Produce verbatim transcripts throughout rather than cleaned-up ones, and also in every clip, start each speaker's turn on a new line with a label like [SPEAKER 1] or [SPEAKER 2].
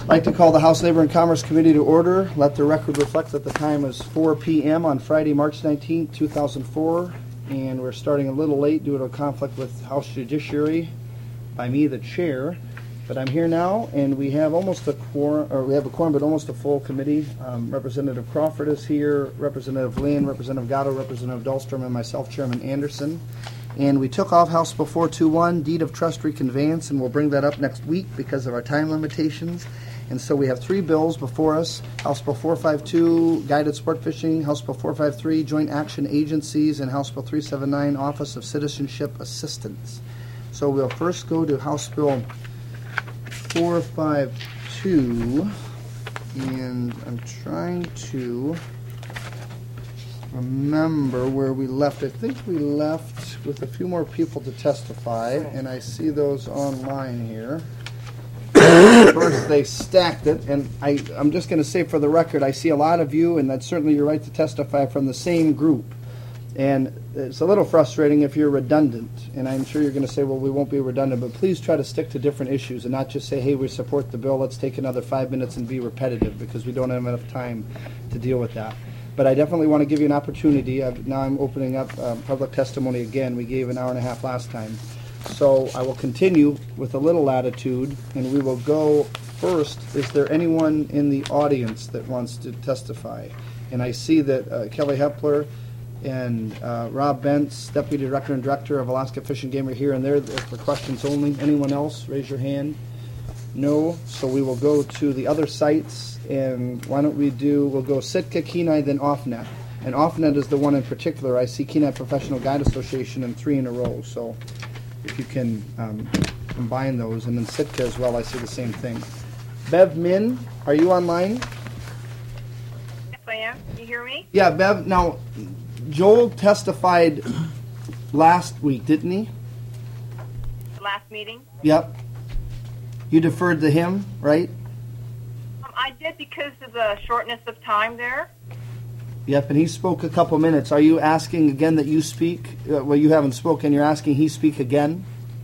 [SPEAKER 1] I'd like to call the House Labor and Commerce Committee to order. Let the record reflect that the time is four p m on Friday, March nineteenth, two thousand four, and we're starting a little late due to a conflict with House Judiciary by me, the chair. But I'm here now, and we have almost a quorum, or we have a quorum, but almost a full committee. Um, Representative Crawford is here, Representative Lynn, Representative Gatto, Representative Dahlstrom, and myself, Chairman Anderson. And we took off House Bill four two one, Deed of Trust Reconveyance, and we'll bring that up next week because of our time limitations. And so we have three bills before us: House Bill four fifty-two, Guided Sport Fishing; House Bill four fifty-three, Joint Action Agencies; and House Bill three seventy-nine, Office of Citizenship Assistance. So we'll first go to House Bill four fifty-two, and I'm trying to remember where we left. I think we left with a few more people to testify, and I see those online here. First, they stacked it, and I, I'm just going to say for the record, I see a lot of you, and that's certainly your right to testify, from the same group. And it's a little frustrating if you're redundant, and I'm sure you're going to say, well, we won't be redundant, but please try to stick to different issues and not just say, hey, we support the bill, let's take another five minutes and be repetitive, because we don't have enough time to deal with that. But I definitely want to give you an opportunity. I've, now I'm opening up um, public testimony again. We gave an hour and a half last time. So I will continue with a little latitude, and we will go first. Is there anyone in the audience that wants to testify? And I see that uh, Kelly Hepler and uh, Rob Bentz, Deputy Director and Director of Alaska Fish and Game, are here, and they're there for questions only. Anyone else? Raise your hand. No. So we will go to the other sites, and why don't we do, we'll go Sitka, Kenai, then OffNet. And OffNet is the one in particular. I see Kenai Professional Guide Association in three in a row. So if you can um, combine those. And then Sitka as well, I see the same thing. Bev Min, are you online?
[SPEAKER 2] Yes, I am. Can you hear me?
[SPEAKER 1] Yeah, Bev. Now, Joel testified last week, didn't he?
[SPEAKER 2] Last meeting?
[SPEAKER 1] Yep. You deferred to him, right?
[SPEAKER 2] Um, I did because of the shortness of time there.
[SPEAKER 1] Yep, and he spoke a couple minutes. Are you asking again that you speak? Uh, well, you haven't spoken. You're asking he speak again?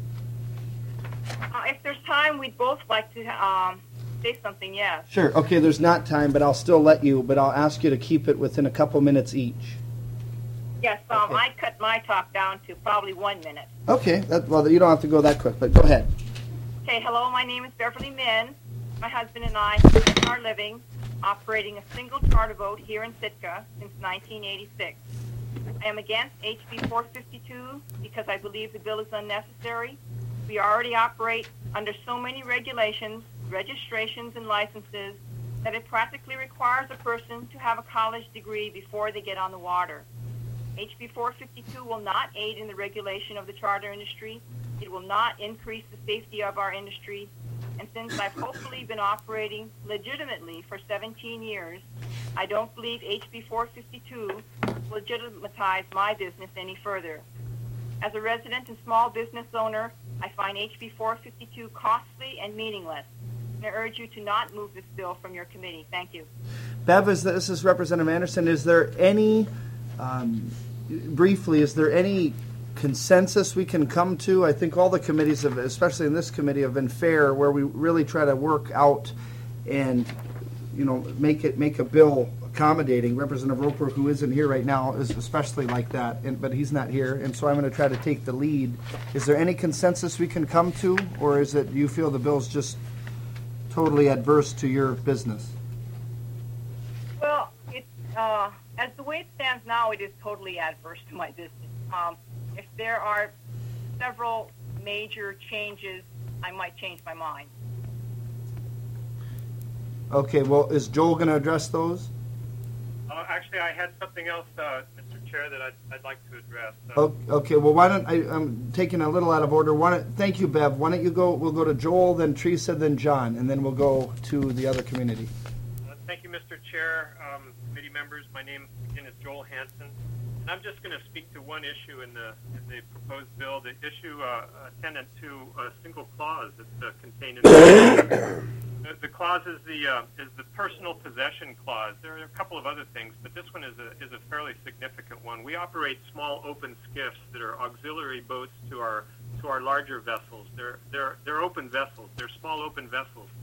[SPEAKER 2] Uh, if there's time, we'd both like to um, say something, yes.
[SPEAKER 1] Sure. Okay, there's not time, but I'll still let you, but I'll ask you to keep it within a couple minutes each.
[SPEAKER 2] Yes, um,
[SPEAKER 1] Okay.
[SPEAKER 2] I cut my talk down to probably one minute.
[SPEAKER 1] Okay, that, well, you don't have to go that quick, but go ahead.
[SPEAKER 2] Okay, hello, my name is Beverly Min. My husband and I are living, operating a single charter boat here in Sitka since nineteen eighty-six. I am against H B four fifty-two because I believe the bill is unnecessary. We already operate under so many regulations, registrations, and licenses that it practically requires a person to have a college degree before they get on the water. H B four fifty-two will not aid in the regulation of the charter industry. It will not increase the safety of our industry. And since I've hopefully been operating legitimately for seventeen years, I don't believe H B four fifty-two will legitimize my business any further. As a resident and small business owner, I find H B four fifty-two costly and meaningless. And I urge you to not move this bill from your committee. Thank you.
[SPEAKER 1] Bev, is this is Representative Anderson. Is there any, um, briefly, is there any consensus we can come to? I think all the committees, have, especially in this committee, have been fair, where we really try to work out and, you know, make it make a bill accommodating. Representative Roper, who isn't here right now, is especially like that, and, but he's not here, and so I'm going to try to take the lead. Is there any consensus we can come to, or is it you feel the bill's just totally adverse to your business?
[SPEAKER 2] Well, it's, uh, as the way it stands now, it is totally adverse to my business. Um, if there are several major changes, I might change my mind.
[SPEAKER 1] Okay, well, is Joel going to address those?
[SPEAKER 3] Uh, actually, I had something else, uh, Mister Chair, that I'd, I'd like to address. Uh,
[SPEAKER 1] Okay, well, why don't I, I'm taking a little out of order. Why don't, thank you, Bev. Why don't you go, we'll go to Joel, then Teresa, then John, and then we'll go to the other community.
[SPEAKER 3] uh, thank you, Mister Chair, um, committee members. My name, again, is Joel Hanson. And I'm just going to speak to one issue in the, in the proposed bill, the issue uh, attendant to a single clause that's uh, contained in the The, the clause is the uh, is the personal possession clause. There are a couple of other things, but this one is a is a fairly significant one. We operate small open skiffs that are auxiliary boats to our to our larger vessels. They're they're they're open vessels. They're small open vessels,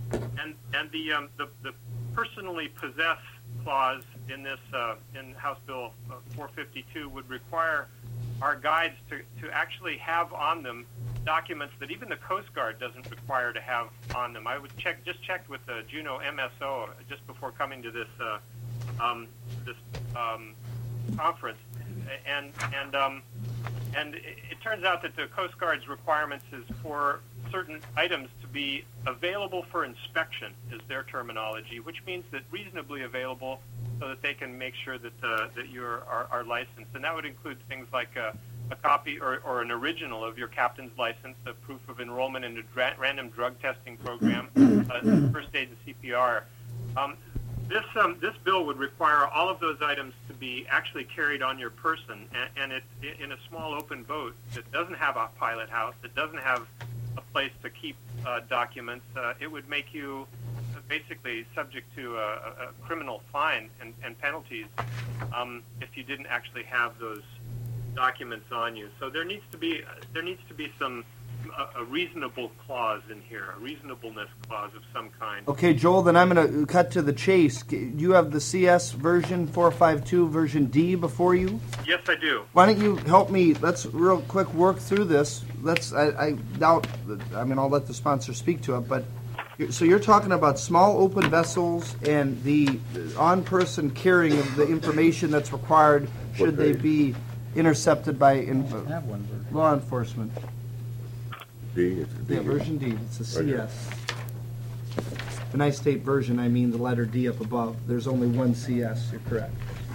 [SPEAKER 3] and and the um, the, the personally possessed clause in this uh, in House Bill uh, four fifty-two would require our guides to, to actually have on them documents that even the Coast Guard doesn't require to have on them. I would check just checked with the Juneau M S O just before coming to this uh, um, this um, conference, and and um, and it, it turns out that the Coast Guard's requirements is for certain items to be available for inspection, is their terminology, which means that reasonably available, so that they can make sure that uh, that you are, are licensed, and that would include things like a, a copy or, or an original of your captain's license, a proof of enrollment in a dra- random drug testing program, uh, first aid and C P R. Um, this um, this bill would require all of those items to be actually carried on your person, and, and it in a small open boat that doesn't have a pilot house, that doesn't have a place to keep uh, documents. Uh, it would make you basically subject to a, a criminal fine and, and penalties um, if you didn't actually have those documents on you. So there needs to be there needs to be some a, a reasonable clause in here, a reasonableness clause of some kind.
[SPEAKER 1] Okay, Joel, then I'm going to cut to the chase. You have the C S version four fifty-two version D before you?
[SPEAKER 3] Yes, I do.
[SPEAKER 1] Why don't you help me? Let's real quick work through this. Let's. I, I doubt. I mean, I'll let the sponsor speak to it, but. So you're talking about small open vessels and the on-person carrying of the information that's required should they be intercepted by in, uh, law enforcement.
[SPEAKER 4] D, it's a D.
[SPEAKER 1] Yeah, version D. It's a C S. When I state version, I mean the letter D up above. There's only one C S. You're correct.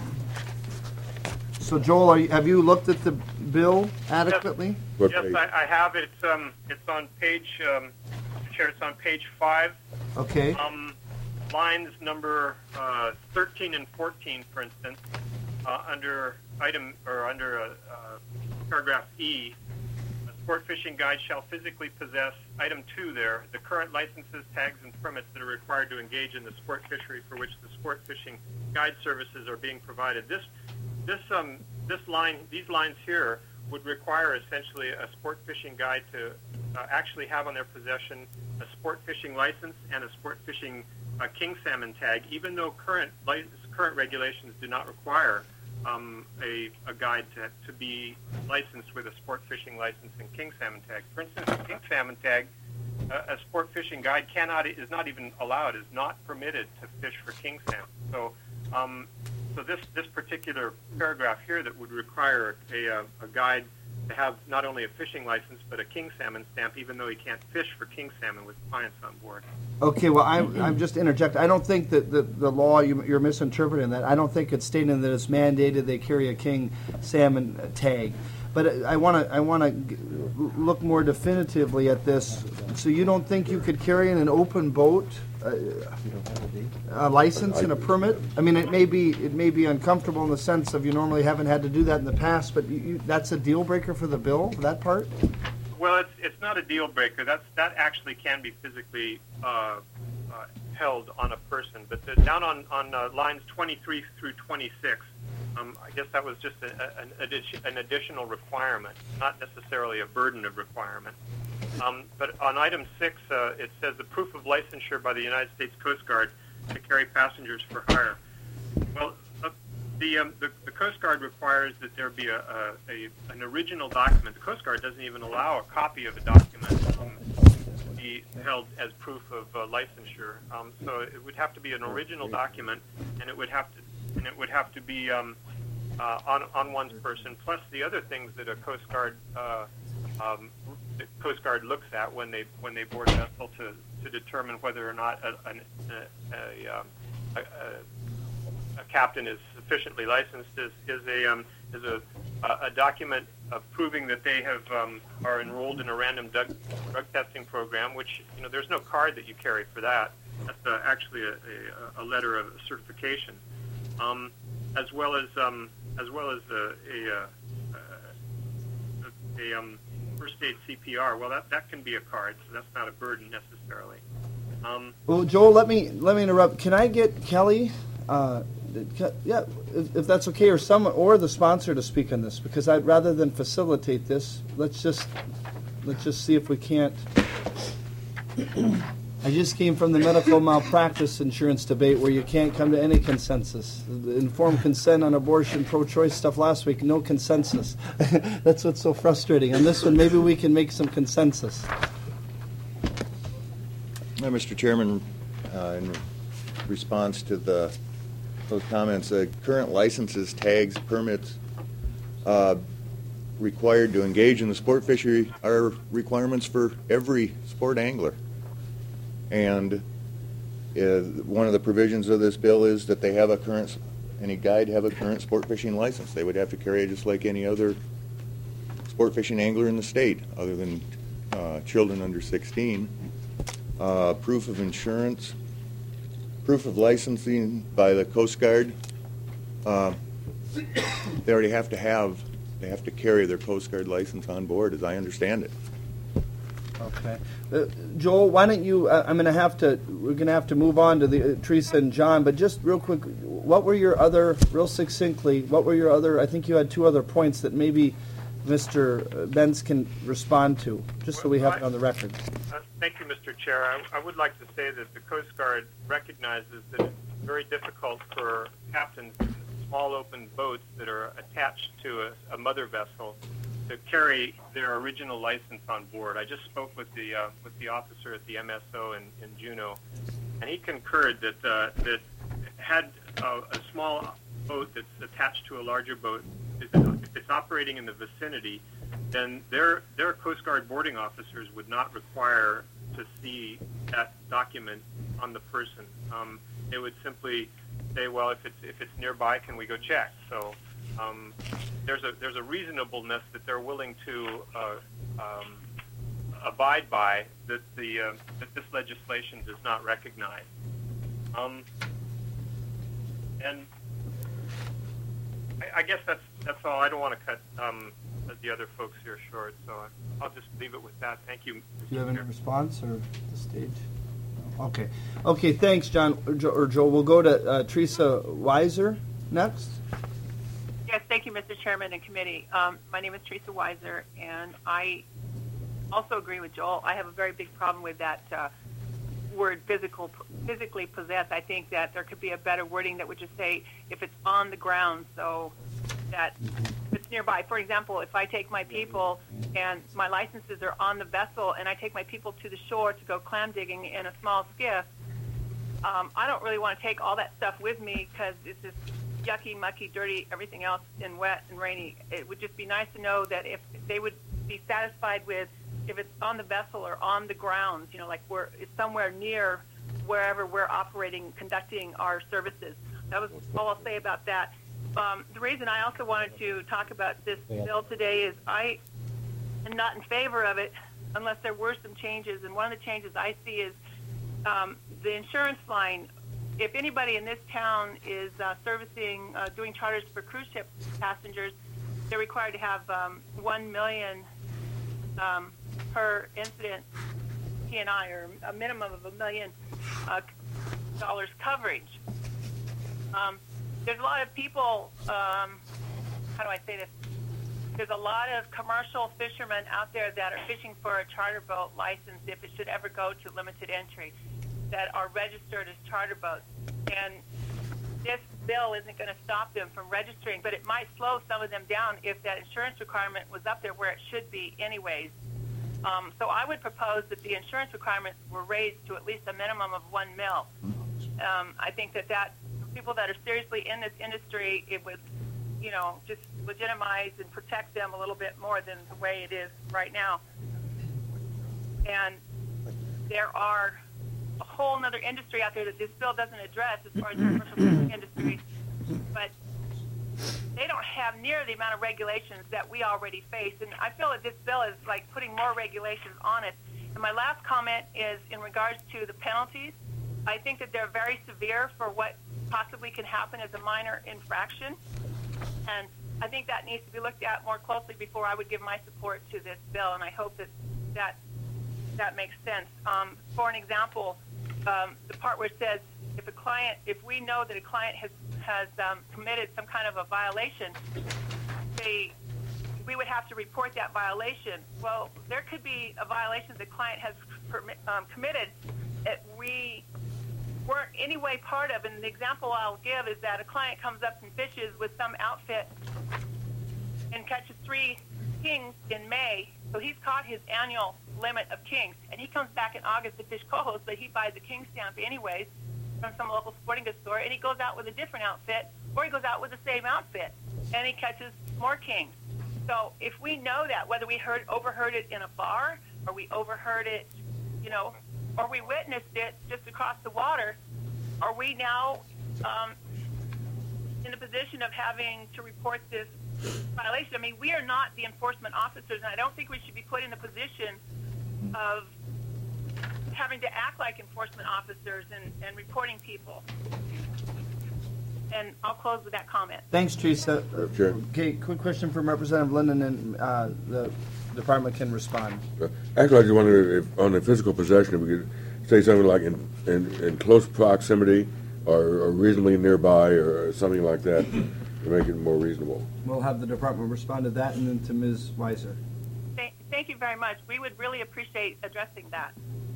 [SPEAKER 1] So Joel, are you, have you looked at the bill adequately?
[SPEAKER 3] Yes, yes I, I have. It's um, it's on page. Um, Chair, it's on page five.
[SPEAKER 1] Okay.
[SPEAKER 3] Um, lines number uh, thirteen and fourteen, for instance, uh, under item or under uh, uh, paragraph E, a sport fishing guide shall physically possess item two there, the current licenses, tags, and permits that are required to engage in the sport fishery for which the sport fishing guide services are being provided. This, this, um, this line, these lines here would require essentially a sport fishing guide to uh, actually have on their possession a sport fishing license and a sport fishing uh, king salmon tag, even though current li- current regulations do not require um, a, a guide to, to be licensed with a sport fishing license and king salmon tag. For instance, a king salmon tag, uh, a sport fishing guide cannot is not even allowed, is not permitted to fish for king salmon. So. Um, So this, this particular paragraph here that would require a, a, a guide to have not only a fishing license but a king salmon stamp, even though he can't fish for king salmon with clients on board.
[SPEAKER 1] Okay, well, I, I'm just interject. I don't think that the, the law, you, you're misinterpreting that. I don't think it's stating that it's mandated they carry a king salmon tag. But I want to I want to look more definitively at this. So you don't think you could carry in an open boat uh, a license and a permit? I mean, it may be it may be uncomfortable in the sense of you normally haven't had to do that in the past, but you, you, that's a deal breaker for the bill, that part?
[SPEAKER 3] Well, it's it's not a deal breaker. That's that actually can be physically uh, uh, held on a person. But the, down on on uh, lines twenty-three through twenty-six. Um, I guess that was just a, an, addition, an additional requirement, not necessarily a burden of requirement. Um, but on item six, uh, it says the proof of licensure by the United States Coast Guard to carry passengers for hire. Well, uh, the, um, the the Coast Guard requires that there be a, a, a an original document. The Coast Guard doesn't even allow a copy of a document um, to be held as proof of uh, licensure. Um, so it would have to be an original document, and it would have to and it would have to be um, uh, on on one's person. Plus the other things that a Coast Guard uh, um, the Coast Guard looks at when they when they board a vessel to, to determine whether or not a, a, a, a, um, a, a captain is sufficiently licensed is is a um, is a a document of proving that they have um, are enrolled in a random drug, drug testing program. Which you know there's no card that you carry for that. That's uh, actually a, a, a letter of certification. Um, as well as um, as well as a, a, a, a um, first aid C P R. Well, that, that can be a card, so that's not a burden necessarily. Um,
[SPEAKER 1] well, Joel, let me let me interrupt. Can I get Kelly? Uh, yeah, if, if that's okay, or someone or the sponsor to speak on this, because I'd rather than facilitate this, let's just let's just see if we can't. I just came from the medical malpractice insurance debate where you can't come to any consensus. The informed consent on abortion, pro-choice stuff last week, no consensus. That's what's so frustrating. On this one, maybe we can make some consensus.
[SPEAKER 4] Uh, Mister Chairman, uh, in response to the those comments, uh, current licenses, tags, permits uh, required to engage in the sport fishery are requirements for every sport angler. And uh, one of the provisions of this bill is that they have a current, any guide have a current sport fishing license. They would have to carry it just like any other sport fishing angler in the state, other than uh, children under sixteen. Uh, proof of insurance, proof of licensing by the Coast Guard. Uh, they already have to have, they have to carry their Coast Guard license on board, as I understand it.
[SPEAKER 1] Okay. Uh, Joel, why don't you, uh, I'm going to have to, we're going to have to move on to the uh, Teresa and John, but just real quick, what were your other, real succinctly, what were your other, I think you had two other points that maybe Mister Benz can respond to, just so we have it on the record.
[SPEAKER 3] Uh, thank you, Mister Chair. I, I would like to say that the Coast Guard recognizes that it's very difficult for captains in small open boats that are attached to a, a mother vessel to carry their original license on board. I just spoke with the uh, with the officer at the M S O in, in Juneau, and he concurred that uh, that had uh, a small boat that's attached to a larger boat, if it's operating in the vicinity, then their their Coast Guard boarding officers would not require to see that document on the person. Um, they would simply say, well, if it's if it's nearby, can we go check? So. Um, there's a there's a reasonableness that they're willing to uh, um, abide by that the uh, that this legislation does not recognize. Um, and I, I guess that's that's all. I don't want to cut um, the other folks here short, so I'll just leave it with that. Thank you.
[SPEAKER 1] Do you have any response or the stage? No. Okay. Okay. Thanks, John or Joe. Or Joe. We'll go to uh, Teresa Weiser next.
[SPEAKER 5] Yes, thank you, Mister Chairman and committee. Um, my name is Teresa Weiser, and I also agree with Joel. I have a very big problem with that uh, word physical, physically possessed. I think that there could be a better wording that would just say if it's on the ground, so that if it's nearby. For example, if I take my people and my licenses are on the vessel and I take my people to the shore to go clam digging in a small skiff, um, I don't really want to take all that stuff with me because it's just yucky, mucky, dirty, everything else, and wet and rainy. It would just be nice to know that if they would be satisfied with if it's on the vessel or on the grounds, you know, like we're it's somewhere near wherever we're operating, conducting our services. That was all I'll say about that. Um, the reason I also wanted to talk about this bill today is I am not in favor of it unless there were some changes, and one of the changes I see is um, the insurance line. If anybody in this town is uh, servicing, uh, doing charters for cruise ship passengers, they're required to have um, one million um, per incident P and I, or a minimum of a million uh, dollars coverage. Um, there's a lot of people. Um, how do I say this? There's a lot of commercial fishermen out there that are fishing for a charter boat license if it should ever go to limited entry, that are registered as charter boats. And this bill isn't going to stop them from registering, but it might slow some of them down if that insurance requirement was up there where it should be anyways. Um, so I would propose that the insurance requirements were raised to at least a minimum of one mil. Um, I think that that people that are seriously in this industry, it would, you know, just legitimize and protect them a little bit more than the way it is right now. And there are a whole other industry out there that this bill doesn't address as far as the commercial fishing industry, but they don't have near the amount of regulations that we already face. And I feel that this bill is like putting more regulations on it. And my last comment is in regards to the penalties. I think that they're very severe for what possibly can happen as a minor infraction. And I think that needs to be looked at more closely before I would give my support to this bill. And I hope that that, that makes sense. Um, for an example, um, the part where it says if a client, if we know that a client has, has um, committed some kind of a violation, they, we would have to report that violation. Well, there could be a violation the client has permit, um, committed it, we weren't any way part of. And the example I'll give is that a client comes up and fishes with some outfit and catches three kings in May. So he's caught his annual limit of kings, and he comes back in August to fish cohos, but he buys a king stamp anyways from some local sporting goods store, and he goes out with a different outfit, or he goes out with the same outfit, and he catches more kings. So if we know that, whether we heard overheard it in a bar, or we overheard it, you know, or we witnessed it just across the water, are we now um, in a position of having to report this violation? I mean, we are not the enforcement officers, and I don't think we should be put in the position of having to act like enforcement officers and, and reporting people. And I'll close with that comment.
[SPEAKER 1] Thanks, Teresa. Uh,
[SPEAKER 6] Sure.
[SPEAKER 1] Okay, quick question from Representative Linden, and uh, the department can respond.
[SPEAKER 6] Uh, Actually, I just wondered if, on the physical possession, if we could say something like in, in, in close proximity or, or reasonably nearby or something like that to make it more reasonable.
[SPEAKER 1] We'll have the department respond to that, and then to Miz Weiser.
[SPEAKER 5] Thank, thank you very much. We would really appreciate addressing that.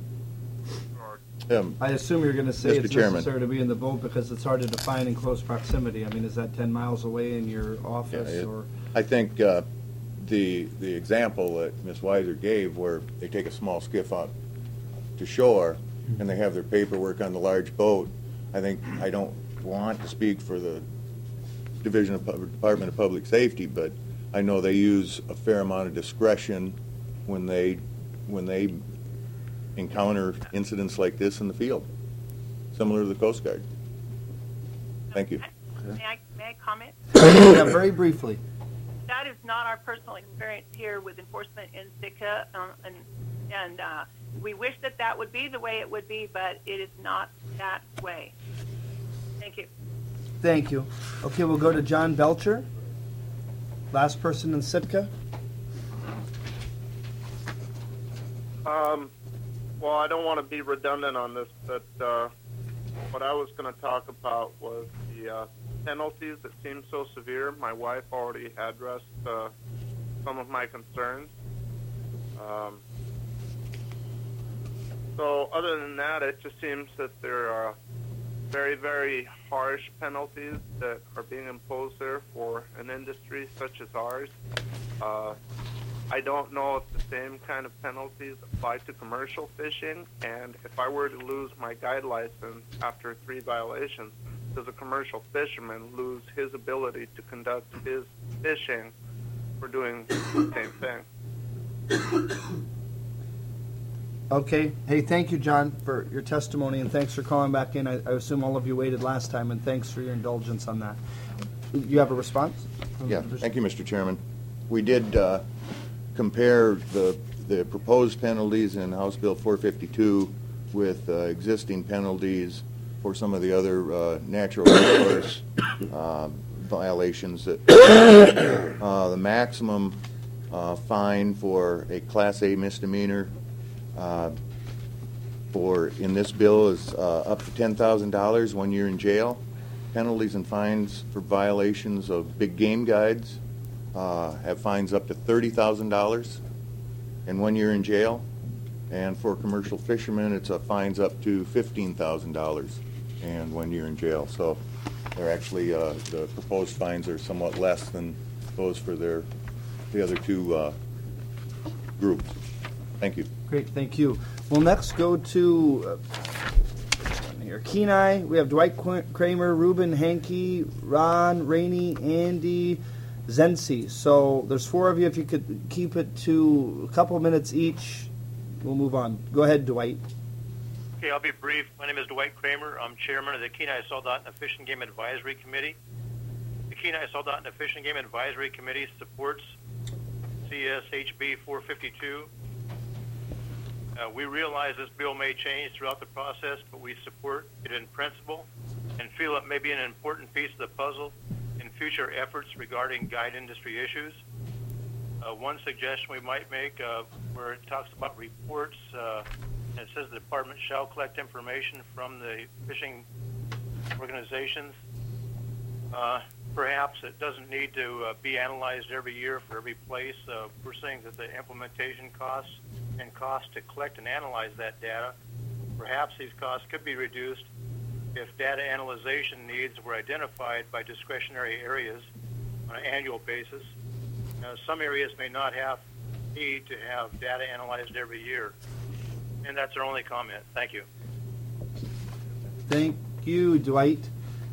[SPEAKER 4] Um,
[SPEAKER 1] I assume you're going to say
[SPEAKER 4] Mister
[SPEAKER 1] it's
[SPEAKER 4] Chairman.
[SPEAKER 1] necessary to be in the boat because it's hard to define in close proximity. I mean, is that ten miles away in your office?
[SPEAKER 4] Yeah, it-
[SPEAKER 1] or
[SPEAKER 4] I think uh, the the example that Miz Weiser gave, where they take a small skiff out to shore and they have their paperwork on the large boat, I think I don't want to speak for the Division of Pub- Department of Public Safety, but I know they use a fair amount of discretion when they when they encounter incidents like this in the field, similar to the Coast Guard. Thank you.
[SPEAKER 5] May I, may I comment?
[SPEAKER 1] yeah, very briefly.
[SPEAKER 5] That is not our personal experience here with enforcement in Sitka, um, and, and uh, we wish that that would be the way it would be, but it is not that way. Thank you.
[SPEAKER 1] Thank you. Okay, we'll go to John Belcher. Last person in Sitka.
[SPEAKER 7] Um, well, I don't want to be redundant on this, but uh, what I was going to talk about was the uh, penalties that seem so severe. My wife already addressed uh, some of my concerns. Um, so other than that, it just seems that there are very, very harsh penalties that are being imposed there for an industry such as ours. Uh, I don't know if the same kind of penalties apply to commercial fishing, and if I were to lose my guide license after three violations, does a commercial fisherman lose his ability to conduct his fishing for doing the same thing?
[SPEAKER 1] Okay. Hey, thank you, John, for your testimony, and thanks for calling back in. I, I assume all of you waited last time, and thanks for your indulgence on that. You have a response?
[SPEAKER 4] Yeah, thank you, Mister Chairman. We did uh, compare the the proposed penalties in House Bill four fifty-two with uh, existing penalties for some of the other uh, natural resource uh, violations. That uh, the maximum uh, fine for a Class A misdemeanor uh, for in this bill is uh, up to ten thousand dollars, one year in jail. Penalties and fines for violations of big game guides uh, have fines up to thirty thousand dollars and one year in jail. And for commercial fishermen, it's a fines up to fifteen thousand dollars and one year in jail. So they're actually, uh, the proposed fines are somewhat less than those for their the other two uh, groups. Thank you.
[SPEAKER 1] Great, thank you. We'll next go to uh, here. Kenai. We have Dwight Qu- Kramer, Ruben, Hankey, Ron, Rainey, Andy, Zensi. So there's four of you. If you could keep it to a couple minutes each, we'll move on. Go ahead, Dwight.
[SPEAKER 8] Okay, I'll be brief. My name is Dwight Kramer. I'm chairman of the Kenai Salt and Fish and Game Advisory Committee. The Kenai Salt and Fish and Game Advisory Committee supports C S H B four fifty-two. Uh, we realize this bill may change throughout the process, but we support it in principle and feel it may be an important piece of the puzzle in future efforts regarding guide industry issues. Uh, one suggestion we might make, uh, where it talks about reports, uh, and it says the department shall collect information from the fishing organizations. Uh, perhaps it doesn't need to uh, be analyzed every year for every place. Uh, we're saying that the implementation costs and costs to collect and analyze that data perhaps these costs could be reduced if data analyzation needs were identified by discretionary areas on an annual basis. Now, some areas may not have need to have data analyzed every year. And that's our only comment. Thank you.
[SPEAKER 1] Thank you, Dwight.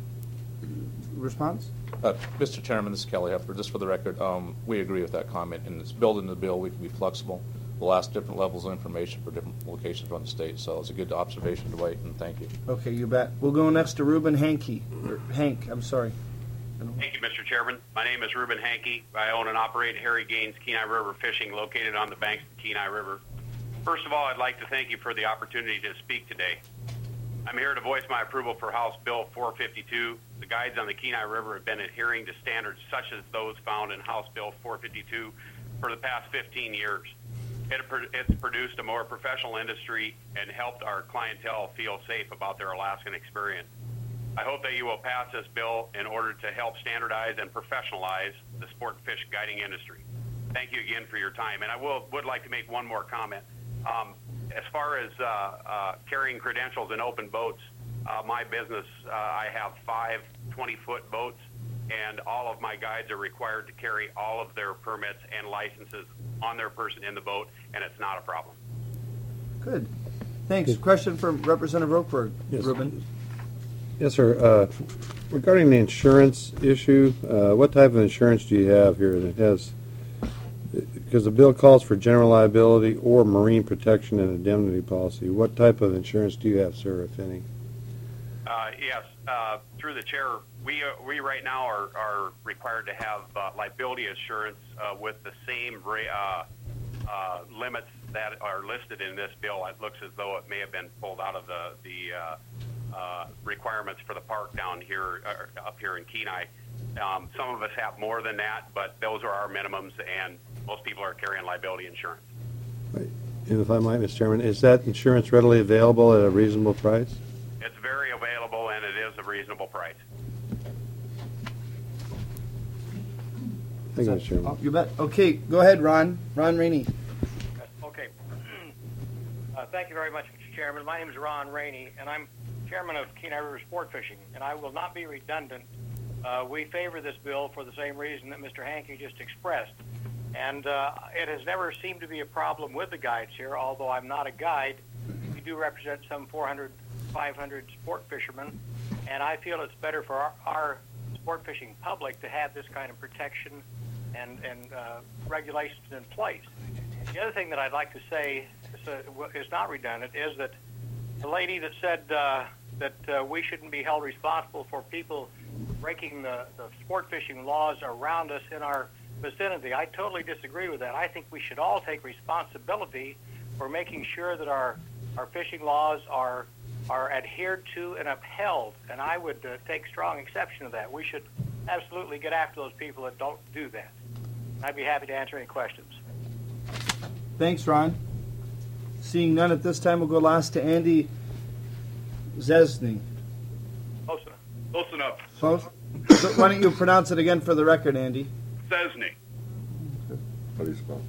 [SPEAKER 1] Response?
[SPEAKER 9] Uh, Mister Chairman, this is Kelly Hepler. Just for the record, um, we agree with that comment, and it's built into the bill. We can be flexible. We'll ask different levels of information for different locations around the state. So it's a good observation, Dwight, and thank you.
[SPEAKER 1] Okay, you bet. We'll go next to Ruben Hankey. Or Hank, I'm sorry.
[SPEAKER 10] Thank you, Mister Chairman. My name is Ruben Hankey. I own and operate Harry Gaines Kenai River Fishing, located on the banks of the Kenai River. First of all, I'd like to thank you for the opportunity to speak today. I'm here to voice my approval for House Bill four fifty-two. The guides on the Kenai River have been adhering to standards such as those found in House Bill four fifty-two for the past fifteen years. It, it's produced a more professional industry and helped our clientele feel safe about their Alaskan experience. I hope that you will pass this bill in order to help standardize and professionalize the sport and fish guiding industry. Thank you again for your time. And I will, would like to make one more comment. Um, as far as uh, uh, carrying credentials in open boats, uh, my business, uh, I have five twenty-foot boats, and all of my guides are required to carry all of their permits and licenses on their person in the boat, and it's not a problem.
[SPEAKER 1] Good. Thanks. Question from Representative Rokeberg.
[SPEAKER 11] Yes.
[SPEAKER 1] Ruben.
[SPEAKER 11] Yes, sir. Uh, regarding the insurance issue, uh, what type of insurance do you have here that has, because the bill calls for general liability or marine protection and indemnity policy. What type of insurance do you have, sir, if any?
[SPEAKER 10] Uh, yes, uh, through the chair, we uh, we right now are, are required to have uh, liability insurance uh, with the same uh, uh, limits that are listed in this bill. It looks as though it may have been pulled out of the the uh, uh, requirements for the park down here, uh, up here in Kenai. Um, some of us have more than that, but those are our minimums, and most people are carrying liability insurance.
[SPEAKER 11] Right. And if I might, Mister Chairman, is that insurance readily available at a reasonable price?
[SPEAKER 10] It's very available, and it is a reasonable price.
[SPEAKER 11] Thank you, Mister Chairman.
[SPEAKER 1] Oh, you bet. Okay, go ahead, Ron. Ron Rainey.
[SPEAKER 8] Okay. Uh, thank you very much, Mister Chairman. My name is Ron Rainey, and I'm chairman of Kenai River Sport Fishing, and I will not be redundant. Uh, we favor this bill for the same reason that Mister Hankey just expressed. And uh, it has never seemed to be a problem with the guides here, although I'm not a guide. We do represent some four hundred, five hundred sport fishermen, and I feel it's better for our, our sport fishing public to have this kind of protection and, and uh, regulations in place. The other thing that I'd like to say is, uh, is not redundant is that the lady that said uh, that uh, we shouldn't be held responsible for people breaking the, the sport fishing laws around us in our vicinity. I totally disagree with that. I think we should all take responsibility for making sure that our, our fishing laws are are adhered to and upheld, and I would uh, take strong exception to that. We should absolutely get after those people that don't do that. I'd be happy to answer any questions.
[SPEAKER 1] Thanks, Ron. Seeing none at this time, we'll go last to Andy Zesny.
[SPEAKER 8] Close enough.
[SPEAKER 12] Close enough.
[SPEAKER 1] Close? So why don't you pronounce it again for the record, Andy?
[SPEAKER 12] Zesny.
[SPEAKER 6] How do you spell?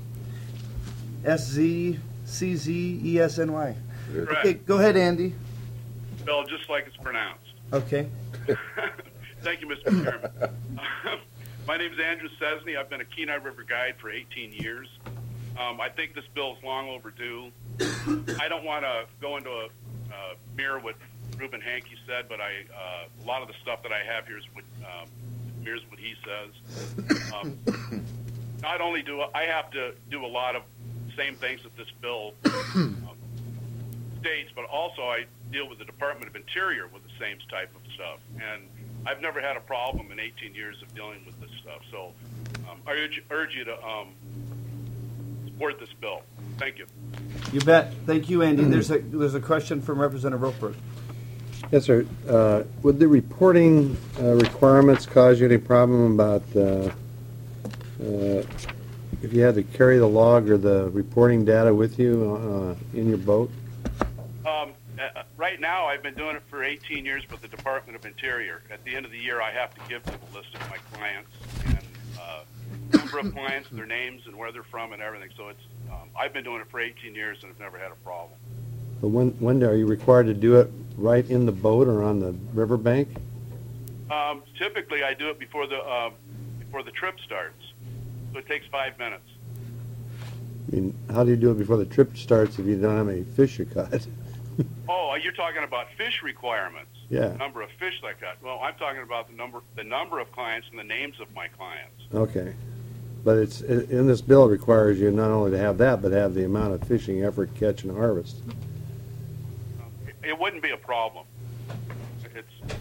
[SPEAKER 1] S Z C Z E S N Y.
[SPEAKER 12] Correct.
[SPEAKER 1] Okay, go ahead, Andy.
[SPEAKER 12] Spelled just like it's pronounced.
[SPEAKER 1] Okay.
[SPEAKER 12] Thank you, Mister Chairman. My name is Andrew Cesney. I've been a Kenai River guide for eighteen years. Um, I think this bill is long overdue. I don't want to go into a uh, mirror what Ruben Hankey said, but I uh, a lot of the stuff that I have here is what um, mirrors what he says. Um, not only do I have to do a lot of same things that this bill um, states, but also I deal with the Department of Interior with the same type of stuff, and I've never had a problem in eighteen years of dealing with this stuff. So um, I urge, urge you to um, support this bill. Thank you.
[SPEAKER 1] You bet. Thank you, Andy. There's a there's a question from Representative Rokeberg.
[SPEAKER 11] Yes, sir. Uh, would the reporting uh, requirements cause you any problem about uh, uh, if you had to carry the log or the reporting data with you uh, in your boat?
[SPEAKER 12] Um, uh, right now, I've been doing it for eighteen years with the Department of Interior. At the end of the year, I have to give them a list of my clients and uh, number of clients, their names, and where they're from, and everything. So it's um, I've been doing it for eighteen years and have never had a problem.
[SPEAKER 11] But when, when are you required to do it right in the boat or on the riverbank?
[SPEAKER 12] Um, typically, I do it before the uh, before the trip starts, so it takes five minutes.
[SPEAKER 11] I mean, how do you do it before the trip starts if you don't have any fish you caught?
[SPEAKER 12] Oh, you're talking about fish requirements.
[SPEAKER 11] Yeah.
[SPEAKER 12] Number of fish like that. Well, I'm talking about the number the number of clients and the names of my clients.
[SPEAKER 11] Okay. But it's, in this bill, it requires you not only to have that, but have the amount of fishing, effort, catch, and harvest.
[SPEAKER 12] It, it wouldn't be a problem. It's,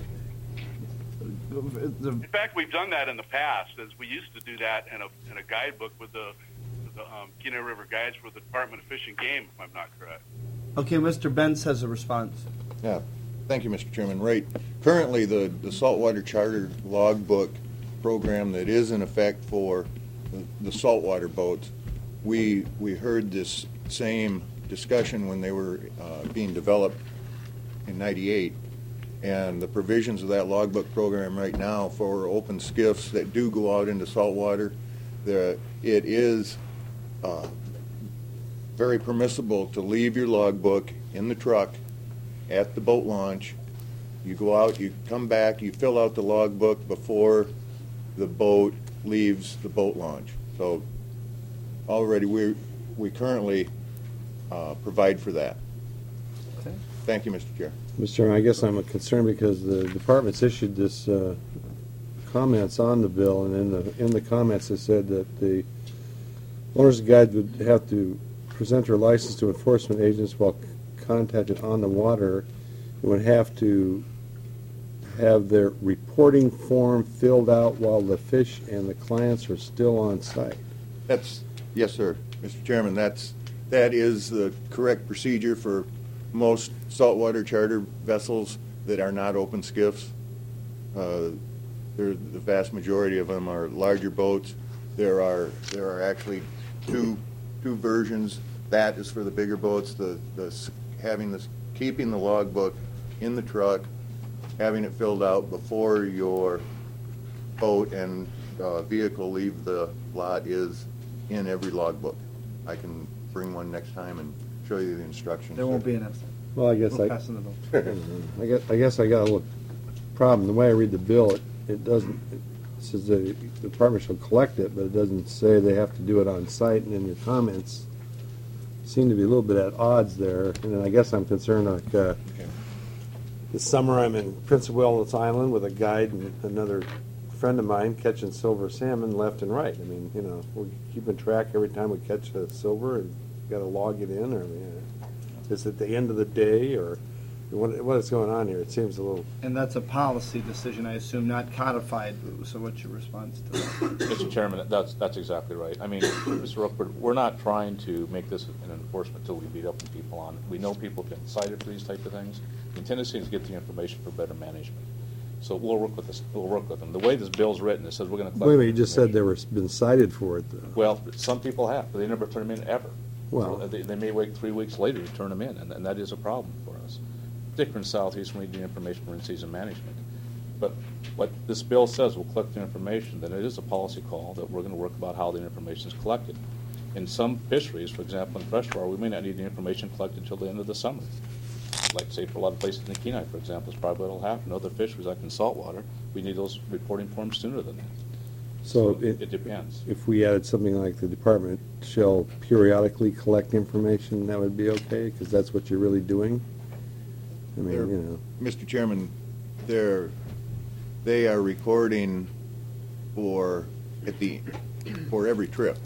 [SPEAKER 12] in fact, we've done that in the past, as we used to do that in a in a guidebook with the, with the um, Kenai River Guides for the Department of Fish and Game, if I'm not correct.
[SPEAKER 1] Okay, Mister Benz has a response.
[SPEAKER 4] Yeah, thank you, Mister Chairman. Right. Currently, the, the saltwater charter logbook program that is in effect for the, the saltwater boats, we we heard this same discussion when they were uh, being developed in ninety-eight, and the provisions of that logbook program right now for open skiffs that do go out into saltwater, the it is uh, very permissible to leave your logbook in the truck at the boat launch. You go out, you come back, you fill out the logbook before the boat leaves the boat launch. So already we we currently uh, provide for that.
[SPEAKER 1] Okay.
[SPEAKER 4] Thank you, Mister Chair.
[SPEAKER 11] Mister Chairman, I guess I'm concerned because the department's issued this uh, comments on the bill, and in the in the comments it said that the owner's guide would have to present her license to enforcement agents while contacted on the water, and would have to have their reporting form filled out while the fish and the clients are still on site.
[SPEAKER 4] That's yes, sir, Mister Chairman. That's that is the correct procedure for most saltwater charter vessels that are not open skiffs. Uh, the vast majority of them are larger boats. There are there are actually two two versions. That is for the bigger boats. The the having this keeping the logbook in the truck, having it filled out before your boat and uh, vehicle leave the lot is in every logbook. I can bring one next time and show you the instructions.
[SPEAKER 1] There won't be an next time.
[SPEAKER 11] Well, I guess
[SPEAKER 1] We'll
[SPEAKER 11] I,
[SPEAKER 1] pass on the bill.
[SPEAKER 11] I guess I guess I got a little problem. The way I read the bill, it, it doesn't. It says the department shall collect it, but it doesn't say they have to do it on site. And in your comments, seem to be a little bit at odds there. And then I guess I'm concerned. Like uh, this summer, I'm in Prince of Wales Island with a guide and another friend of mine catching silver salmon left and right. I mean, you know, we're keeping track every time we catch a silver, and got to log it in, or I mean, is it the end of the day, or what, what is going on here? It seems a little...
[SPEAKER 1] And that's a policy decision, I assume, not codified. So what's your response to that?
[SPEAKER 9] Mister Chairman, that's that's exactly right. I mean, Mister Rookford, we're not trying to make this an enforcement until we beat up on people on it. We know people get cited for these type of things. The tendency is to get the information for better management. So we'll work with this. We'll work with them. The way this bill's written, it says we're going to.
[SPEAKER 11] Wait a minute, you just said they were been cited for it, though.
[SPEAKER 9] Well, some people have, but they never turn them in ever.
[SPEAKER 11] Well,
[SPEAKER 9] so they, they may wait three weeks later to turn them in, and, and that is a problem for us, particularly in Southeast when we do information for in-season management. But what this bill says, we'll collect the information, then it is a policy call that we're going to work about how the information is collected. In some fisheries, for example, in freshwater, we may not need the information collected until the end of the summer. Like, say, for a lot of places in the Kenai, for example, is probably what will happen. Other fisheries, like in saltwater, we need those reporting forms sooner than that.
[SPEAKER 11] So,
[SPEAKER 9] So
[SPEAKER 11] it,
[SPEAKER 9] it depends.
[SPEAKER 11] If we added something like the department shall periodically collect information, that would be okay, because that's what you're really doing? I mean,
[SPEAKER 4] They're-
[SPEAKER 11] you know.
[SPEAKER 4] Mister Chairman, they're, they are recording for, at the, for every trip.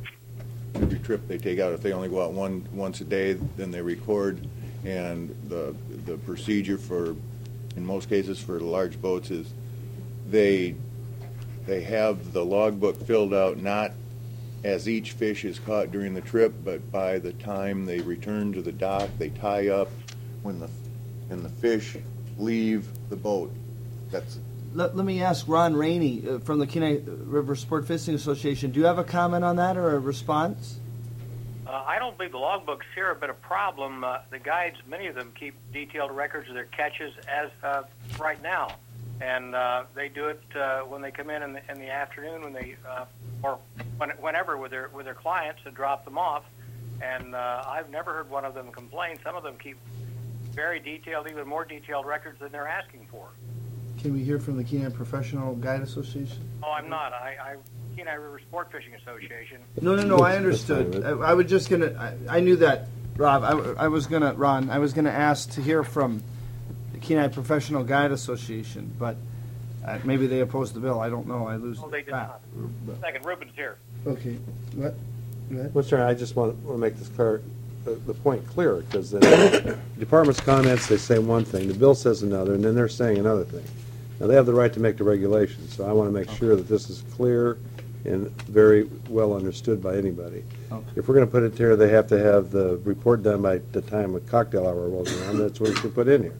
[SPEAKER 4] Every trip they take out, if they only go out one, once a day, then they record, and the, the procedure for, in most cases for the large boats is they, they have the logbook filled out not as each fish is caught during the trip, but by the time they return to the dock, they tie up when the, and the fish leave the boat. That's
[SPEAKER 1] Let, let me ask Ron Rainey uh, from the Kenai River Sport Fishing Association. Do you have a comment on that or a response?
[SPEAKER 13] Uh, I don't believe the logbooks here have been a problem. Uh, the guides, many of them keep detailed records of their catches as uh, right now, and uh, they do it uh, when they come in in the, in the afternoon, when they uh, or when, whenever with their with their clients and drop them off. and uh, I've never heard one of them complain. Some of them keep very detailed, even more detailed records than they're asking for.
[SPEAKER 1] Can we hear from the Kenai Professional Guide Association?
[SPEAKER 13] Oh, I'm not. I, I Kenai River Sport Fishing Association.
[SPEAKER 1] No, no, no. I understood. I, I was just gonna. I, I knew that, Rob. I, I was gonna, Ron. I was gonna ask to hear from the Kenai Professional Guide Association, but uh, maybe they opposed the bill. I don't know. I lose.
[SPEAKER 13] Oh, they did
[SPEAKER 1] track.
[SPEAKER 13] not. Second, Ruben's here.
[SPEAKER 1] Okay. What? Go ahead.
[SPEAKER 11] Mister Chairman, I just want, want to make this clear, the, the point clear, because the department's comments, they say one thing, the bill says another, and then they're saying another thing. Now, they have the right to make the regulations, so I want to make sure that this is clear and very well understood by anybody.
[SPEAKER 1] Okay.
[SPEAKER 11] If we're going to put it here, they have to have the report done by the time the cocktail hour rolls around. That's what we should put in here.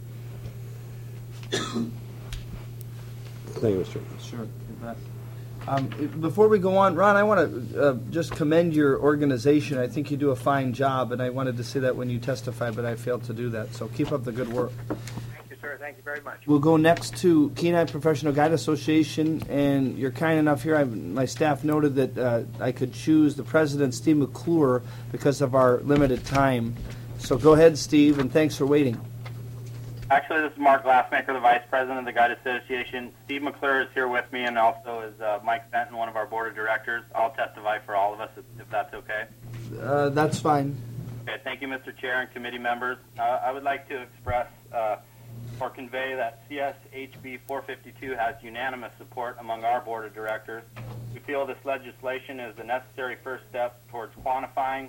[SPEAKER 11] Thank you, Mister Chairman.
[SPEAKER 1] Sure. you bet. Um, before we go on, Ron, I want to uh, just commend your organization. I think you do a fine job, and I wanted to say that when you testified, but I failed to do that. So keep up the good work.
[SPEAKER 13] Thank you, sir. Thank you very much.
[SPEAKER 1] We'll go next to Kenai Professional Guide Association, and you're kind enough here. I, my staff noted that uh, I could choose the president, Steve McClure, because of our limited time. So go ahead, Steve, and thanks for waiting.
[SPEAKER 14] Actually, this is Mark Glassmaker, the Vice President of the Guide Association. Steve McClure is here with me, and also is uh, Mike Benton, one of our Board of Directors. I'll testify for all of us, if, if that's okay.
[SPEAKER 1] Uh, that's fine.
[SPEAKER 14] Okay, thank you, Mister Chair and committee members. Uh, I would like to express uh, or convey that C S H B four fifty-two has unanimous support among our Board of Directors. We feel this legislation is the necessary first step towards quantifying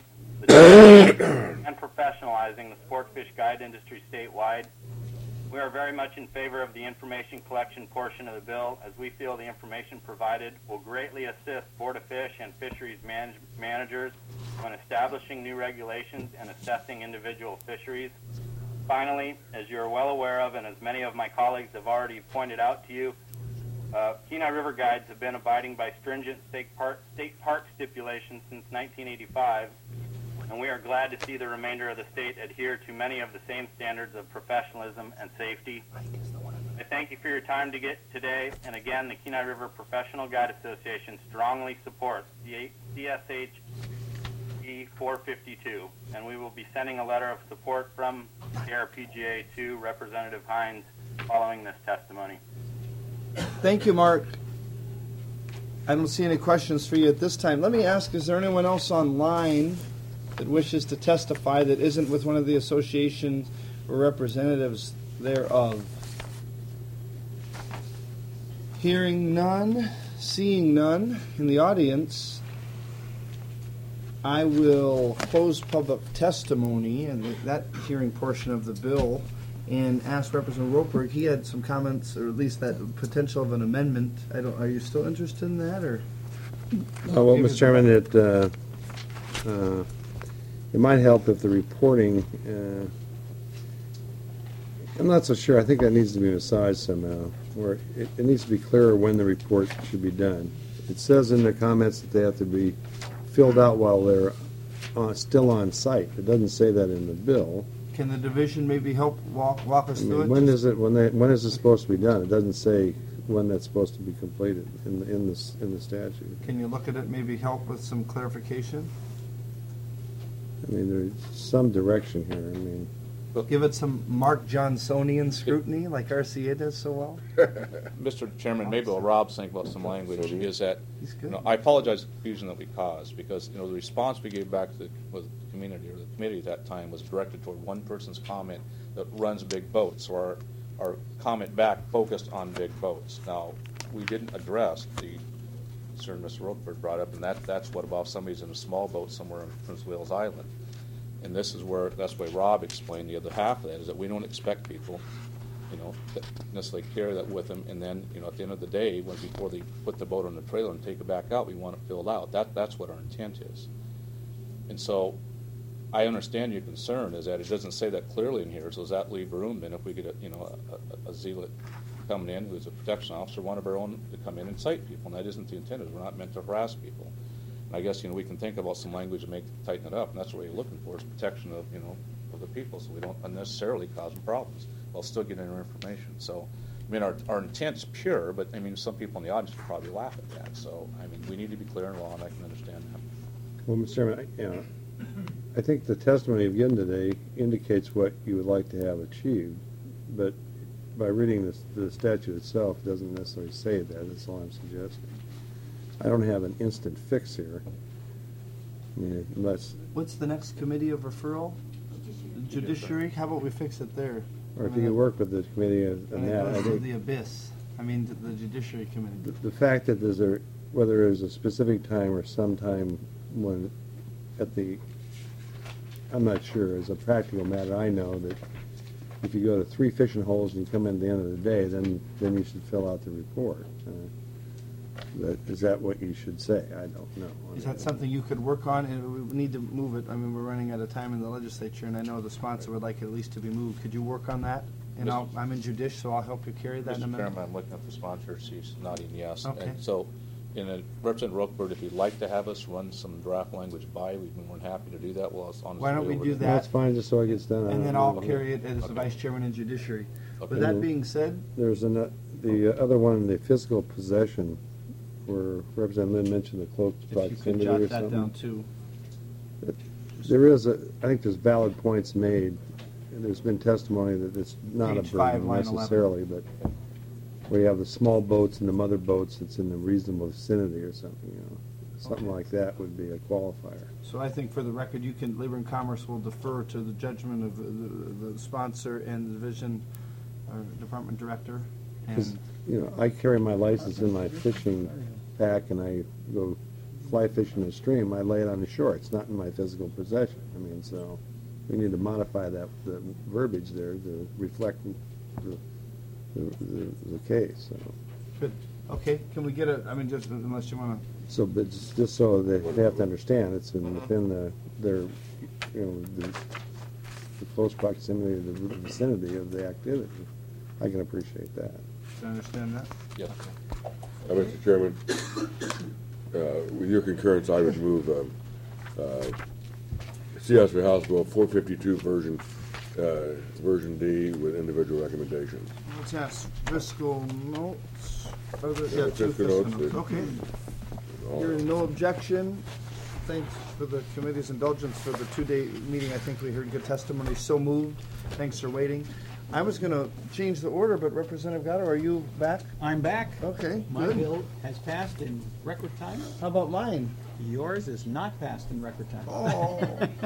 [SPEAKER 14] the and professionalizing the sport fish guide industry statewide. We are very much in favor of the information collection portion of the bill, as we feel the information provided will greatly assist Board of Fish and fisheries manage managers when establishing new regulations and assessing individual fisheries. Finally, as you are well aware of, and as many of my colleagues have already pointed out to you, uh, Kenai River Guides have been abiding by stringent state park, state park stipulations since nineteen eighty-five, and we are glad to see the remainder of the state adhere to many of the same standards of professionalism and safety. I thank you for your time to get today, and again, the Kenai River Professional Guide Association strongly supports the C S H B four fifty-two, and we will be sending a letter of support from the R P G A to Representative Hines following this testimony.
[SPEAKER 1] Thank you, Mark. I don't see any questions for you at this time. Let me ask, is there anyone else online that wishes to testify that isn't with one of the associations or representatives thereof? Hearing none, seeing none in the audience, I will close public testimony and that hearing portion of the bill and ask Representative Roper. He had some comments, or at least that potential of an amendment. I don't. Are you still interested in that, or?
[SPEAKER 11] Uh, well, Mister Chairman, it uh, uh, it might help if the reporting. Uh, I'm not so sure. I think that needs to be massaged somehow, or it, it needs to be clearer when the report should be done. It says in the comments that they have to be filled out while they're uh, still on site. It doesn't say that in the bill.
[SPEAKER 1] Can the division maybe help walk walk us
[SPEAKER 11] I mean,
[SPEAKER 1] through it?
[SPEAKER 11] when is it when they when is it supposed to be done? It doesn't say when that's supposed to be completed in the, in this in the statute.
[SPEAKER 1] Can you look at it? Maybe help with some clarification.
[SPEAKER 11] I mean, there's some direction here. I mean,
[SPEAKER 1] give it some Mark Johnsonian scrutiny, like R C A does so well.
[SPEAKER 9] Mister Chairman, maybe while Rob's thinking about some language, is that you know, I apologize for the confusion that we caused, because you know the response we gave back to the, was the community or the committee at that time was directed toward one person's comment that runs big boats. So our our comment back focused on big boats. Now we didn't address the concern Mister Rothberg brought up, and that that's what about somebody's in a small boat somewhere on Prince Wales Island. And this is where, that's why Rob explained the other half of that, is that we don't expect people, you know, to necessarily carry that with them, and then, you know, at the end of the day, when before they put the boat on the trailer and take it back out, we want it filled out. That That's what our intent is. And so I understand your concern is that it doesn't say that clearly in here, so does that leave room then if we get a, you know, a, a, a zealot coming in who's a protection officer, one of our own, to come in and cite people, and that isn't the intent. Is we're not meant to harass people. I guess, you know, we can think about some language to make tighten it up, and that's what we're looking for, is protection of, you know, of the people, so we don't unnecessarily cause them problems while still getting our information. So, I mean, our, our intent is pure, but, I mean, some people in the audience will probably laugh at that. So, I mean, we need to be clear in law, and I can understand that.
[SPEAKER 11] well, Mister Chairman, I, you know, I think the testimony you've given today indicates what you would like to have achieved, but by reading this, the statute itself doesn't necessarily say that. That's all I'm suggesting. I don't have an instant fix here. I mean, unless,
[SPEAKER 1] What's the next committee of referral? Judiciary? How about we fix it there?
[SPEAKER 11] or if
[SPEAKER 1] I
[SPEAKER 11] you
[SPEAKER 1] mean,
[SPEAKER 11] could work with the committee on
[SPEAKER 1] And it
[SPEAKER 11] that, I
[SPEAKER 1] goes to
[SPEAKER 11] think
[SPEAKER 1] the abyss. I mean, the- the Judiciary Committee.
[SPEAKER 11] the, the fact that there's a, whether there's a specific time or some time when, at the, I'm not sure, as a practical matter, I know that if you go to three fishing holes and you come in at the end of the day, then, then you should fill out the report. Uh, That, is that what you should say? I don't know.
[SPEAKER 1] Is that something you could work on? And we need to move it. I mean, we're running out of time in the legislature, and I know the sponsor would like it at least to be moved. Could you work on that? And I'll, I'm in judish, so I'll help you carry that in a
[SPEAKER 9] Mister
[SPEAKER 1] minute.
[SPEAKER 9] Chairman, I'm looking at the sponsor, she's nodding yes.
[SPEAKER 1] Okay.
[SPEAKER 9] And so, in a, Representative Roquefort, if you'd like to have us run some draft language by, we'd be more than happy to do that while it's on its way
[SPEAKER 1] Why don't we
[SPEAKER 9] over
[SPEAKER 1] do
[SPEAKER 9] to-
[SPEAKER 1] that?
[SPEAKER 11] That's fine, just so it gets done. I
[SPEAKER 1] And
[SPEAKER 11] don't
[SPEAKER 1] then
[SPEAKER 11] know.
[SPEAKER 1] I'll carry it as the vice chairman in judiciary.
[SPEAKER 9] Okay.
[SPEAKER 1] With that being said,
[SPEAKER 11] There's an, the other one, the physical possession, where Representative Lynn mentioned the close
[SPEAKER 1] if you could
[SPEAKER 11] proximity
[SPEAKER 1] jot
[SPEAKER 11] or
[SPEAKER 1] that down
[SPEAKER 11] something.
[SPEAKER 1] too.
[SPEAKER 11] There is a, I think there's valid points made. And there's been testimony that it's not a
[SPEAKER 1] Page five,
[SPEAKER 11] burden
[SPEAKER 1] line eleven.
[SPEAKER 11] necessarily, but where you have the small boats and the mother boats that's in the reasonable vicinity or something, you know. Something like that would be a qualifier.
[SPEAKER 1] So I think for the record, you can, Labor and Commerce will defer to the judgment of the, the sponsor and the division, or department director.
[SPEAKER 11] Because,
[SPEAKER 1] And
[SPEAKER 11] you know, I carry my license in my fishing pack and I go fly fishing in the stream, I lay it on the shore. It's not in my physical possession. I mean, so we need to modify that, the verbiage there to reflect the, the, the, the case, so.
[SPEAKER 1] good. Okay, can we get a, I mean, just unless you want to.
[SPEAKER 11] So, but just, just so they, they have to understand, it's in, within the, their, you know, the, the close proximity of the vicinity of the activity. I can appreciate that.
[SPEAKER 1] Do you understand that?
[SPEAKER 9] Yes.
[SPEAKER 6] Uh, Mister Chairman, uh, with your concurrence, I would move um, uh, C S for House Bill four fifty-two version, uh, version D with individual recommendations.
[SPEAKER 1] Let's ask fiscal notes. Are there-
[SPEAKER 6] Yeah,
[SPEAKER 1] Yeah, two
[SPEAKER 6] fiscal
[SPEAKER 1] fiscal
[SPEAKER 6] notes,
[SPEAKER 1] notes.
[SPEAKER 6] uh,
[SPEAKER 1] Okay.
[SPEAKER 6] all-
[SPEAKER 1] Hearing no objection, thanks for the committee's indulgence for the two-day meeting. I think we heard good testimony. So moved. Thanks for waiting. I was going to change the order, but Representative Gatto, are you back?
[SPEAKER 15] I'm back.
[SPEAKER 1] Okay,
[SPEAKER 15] My
[SPEAKER 1] good.
[SPEAKER 15] bill has passed in record time.
[SPEAKER 1] How about mine?
[SPEAKER 15] Yours is not passed in record time.
[SPEAKER 1] Oh.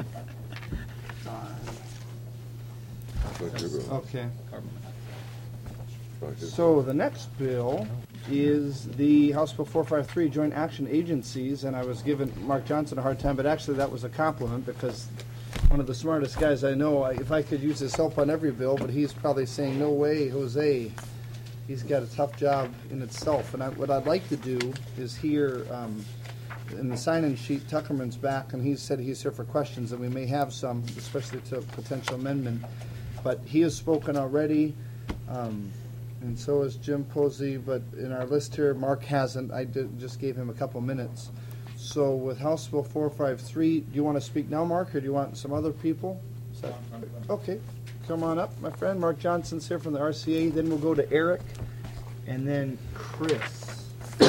[SPEAKER 6] That's your bill.
[SPEAKER 1] Okay.
[SPEAKER 6] Right, it's-
[SPEAKER 1] So the next bill is the House Bill four fifty-three, Joint Action Agencies, and I was giving Mark Johnson a hard time, but actually that was a compliment because one of the smartest guys I know, I- if I could use his help on every bill, but he's probably saying, no way, Jose. He's got a tough job in itself, and I, what I'd like to do is hear, um, in the sign-in sheet, Tuckerman's back, and he said he's here for questions, and we may have some, especially to potential amendment, but he has spoken already. Um, And so is Jim Posey, but in our list here, Mark hasn't. I did, just gave him a couple minutes. So with House Bill four fifty-three, do you want to speak now, Mark, or do you want some other people? Is that- Okay, come on up, my friend. Mark Johnson's here from the R C A. Then we'll go to Eric, and then Chris.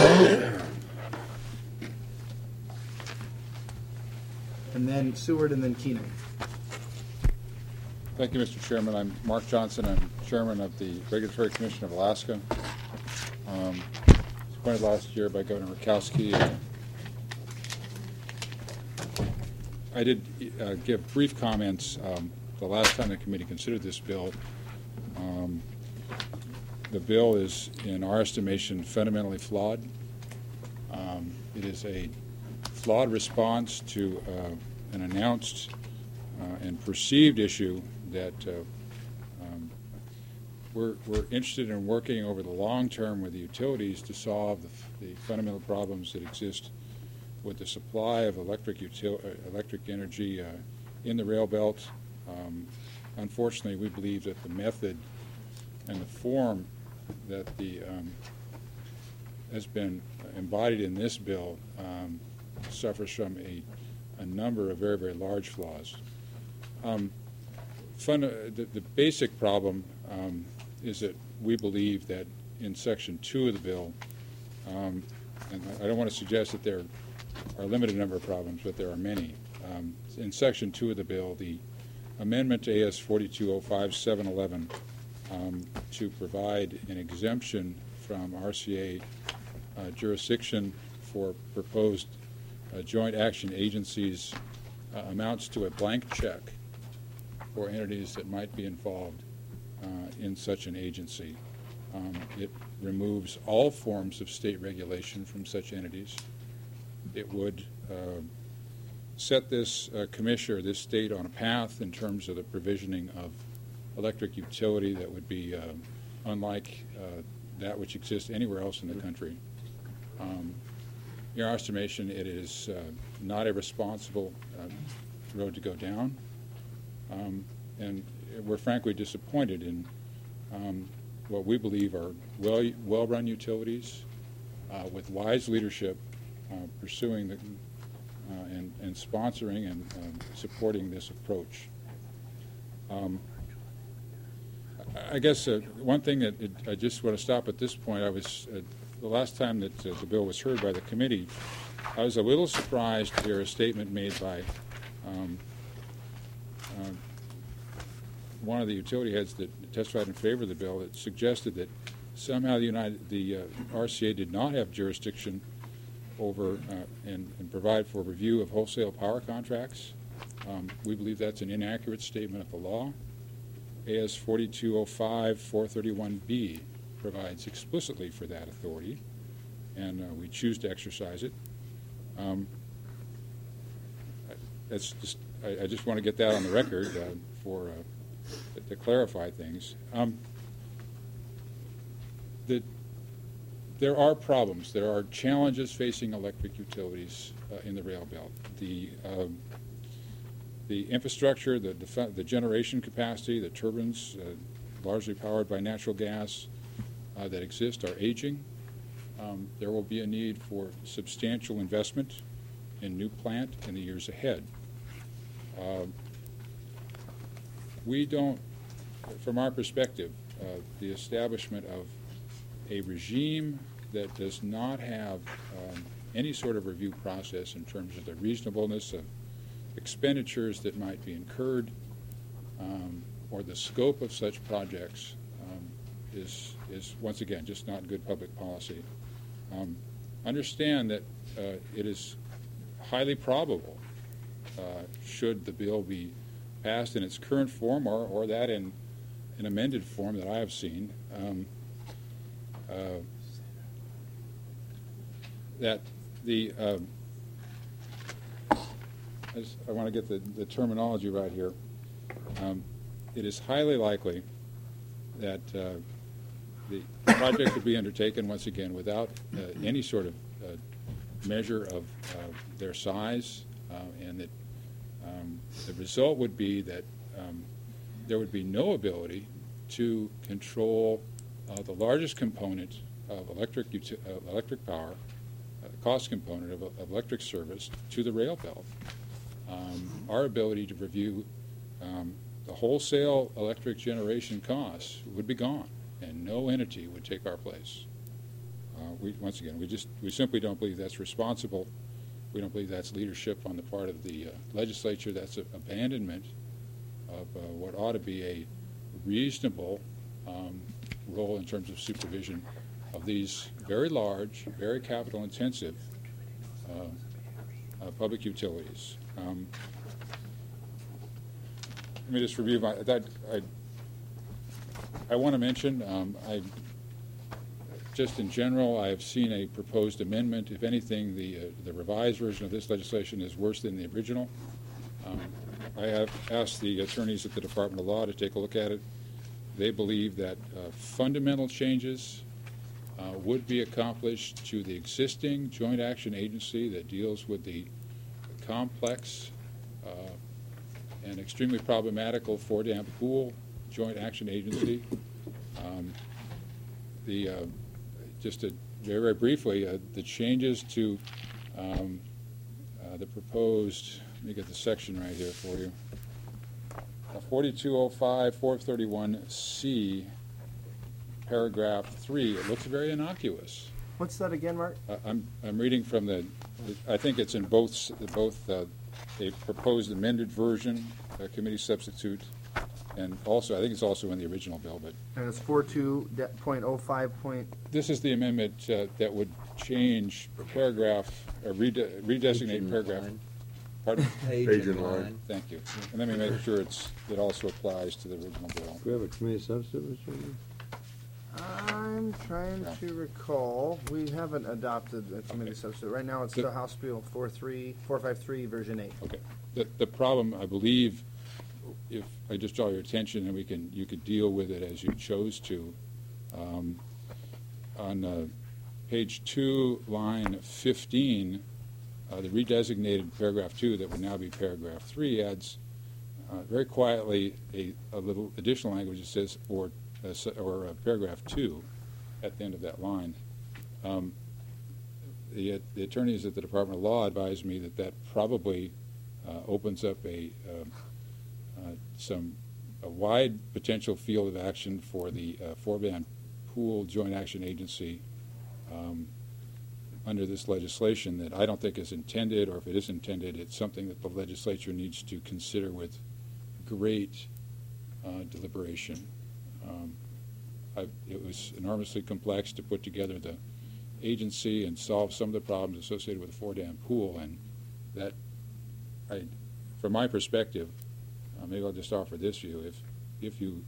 [SPEAKER 1] And then Seward, and then Keenan.
[SPEAKER 16] Thank you, Mister Chairman. I'm Mark Johnson. I'm Chairman of the Regulatory Commission of Alaska. Um, appointed last year by Governor Murkowski. Uh, I did uh, give brief comments um, the last time the committee considered this bill. Um, the bill is, in our estimation, fundamentally flawed. Um, it is a flawed response to uh, an announced uh, and perceived issue that uh, um, we're, we're interested in working over the long term with the utilities to solve the, the fundamental problems that exist with the supply of electric util uh, electric energy uh, in the rail belt. Um, unfortunately, we believe that the method and the form that the um, has been embodied in this bill um, suffers from a, a number of very, very large flaws. Um, fun, uh, the, the basic problem um, is that we believe that in Section two of the bill, um, and I don't want to suggest that there are a limited number of problems, but there are many. um, in Section two of the bill, the amendment to A S forty-two oh five seven eleven um, to provide an exemption from R C A uh, jurisdiction for proposed uh, joint action agencies uh, amounts to a blank check for entities that might be involved uh, in such an agency. Um, it removes all forms of state regulation from such entities. It would uh, set this uh, commissioner, this state, on a path in terms of the provisioning of electric utility that would be uh, unlike uh, that which exists anywhere else in the country. Um, in our estimation, it is uh, not a responsible uh, road to go down, um, and we're frankly disappointed in um, what we believe are well, well-run utilities uh, with wise leadership uh, pursuing the, uh, and, and sponsoring and um, supporting this approach. Um, I guess uh, one thing that it, I just want to stop at this point, I was, uh, the last time that uh, the bill was heard by the committee, I was a little surprised to hear a statement made by um, uh, one of the utility heads that testified in favor of the bill that suggested that somehow the United, the uh, R C A did not have jurisdiction over uh, and, and provide for review of wholesale power contracts. Um, we believe that's an inaccurate statement of the law. A S forty-two oh five four thirty-one B provides explicitly for that authority, and uh, we choose to exercise it. Um, that's just, I, I just want to get that on the record uh, for uh, to clarify things. Um, the, there are problems. There are challenges facing electric utilities uh, in the rail belt. The um, The infrastructure, the, the, the generation capacity, the turbines, uh, largely powered by natural gas, uh, that exist are aging. Um, there will be a need for substantial investment in new plant in the years ahead. Uh, we don't, from our perspective, uh, the establishment of a regime that does not have um, any sort of review process in terms of the reasonableness of expenditures that might be incurred um, or the scope of such projects um, is, is once again just not good public policy. Um, understand that uh, it is highly probable, uh, should the bill be passed in its current form or, or that in an amended form that I have seen, um, uh, that the uh, I, just, I want to get the, the terminology right here. Um, it is highly likely that uh, the project would be undertaken once again without uh, any sort of uh, measure of uh, their size, uh, and that um, the result would be that um, there would be no ability to control uh, the largest component of electric uti- uh, electric power, uh, the cost component of, of electric service to the rail belt. Um, our ability to review um, the wholesale electric generation costs would be gone, and no entity would take our place. Uh, we, once again, we just we simply don't believe that's responsible. We don't believe that's leadership on the part of the uh, legislature. That's an abandonment of uh, what ought to be a reasonable um, role in terms of supervision of these very large, very capital-intensive uh, uh, public utilities. Um, let me just review my. That, I, I want to mention. Um, I just in general, I have seen a proposed amendment. If anything, the uh, the revised version of this legislation is worse than the original. Um, I have asked the attorneys at the Department of Law to take a look at it. They believe that uh, fundamental changes uh, would be accomplished to the existing joint action agency that deals with the complex uh, and extremely problematical four-dam pool joint action agency. Um, the uh, just to, very, very briefly, uh, the changes to um, uh, the proposed. Let me get the section right here for you. Uh, forty-two oh five four thirty-one C, paragraph three. It looks very innocuous.
[SPEAKER 1] What's that again, Mark?
[SPEAKER 16] Uh, I'm I'm reading from the. I think it's in both both uh, a proposed amended version, a committee substitute, and also, I think it's also in the original bill, but
[SPEAKER 1] And it's forty-two point oh five point.
[SPEAKER 16] this is the amendment uh, that would change paragraph, or rede- redesignate paragraph. Pardon?
[SPEAKER 6] Page Page and and line. line.
[SPEAKER 16] Thank you. And let me make sure it's, it also applies to the original bill.
[SPEAKER 11] Do we have a committee substitute, Mister Chairman?
[SPEAKER 1] I'm trying to recall, we haven't adopted a committee substitute. Right now, it's
[SPEAKER 16] The-
[SPEAKER 1] the House Bill four three, four five three, version eight.
[SPEAKER 16] Okay. The, the problem, I believe, if I just draw your attention, and we can, you could deal with it as you chose to. Um, on uh, page two, line fifteen, uh, the redesignated paragraph two, that would now be paragraph three, adds uh, very quietly a, a little additional language that says, or, uh, s- or uh, paragraph two at the end of that line. Um, the, the attorneys at the Department of Law advised me that that probably uh, opens up a um, uh, some a wide potential field of action for the uh, four-band pool joint action agency um, under this legislation that I don't think is intended, or if it is intended, it's something that the legislature needs to consider with great uh, deliberation. Um, I, it was enormously complex to put together the agency and solve some of the problems associated with the four-dam pool, and that, I, from my perspective, uh, maybe I'll just offer this view: if if you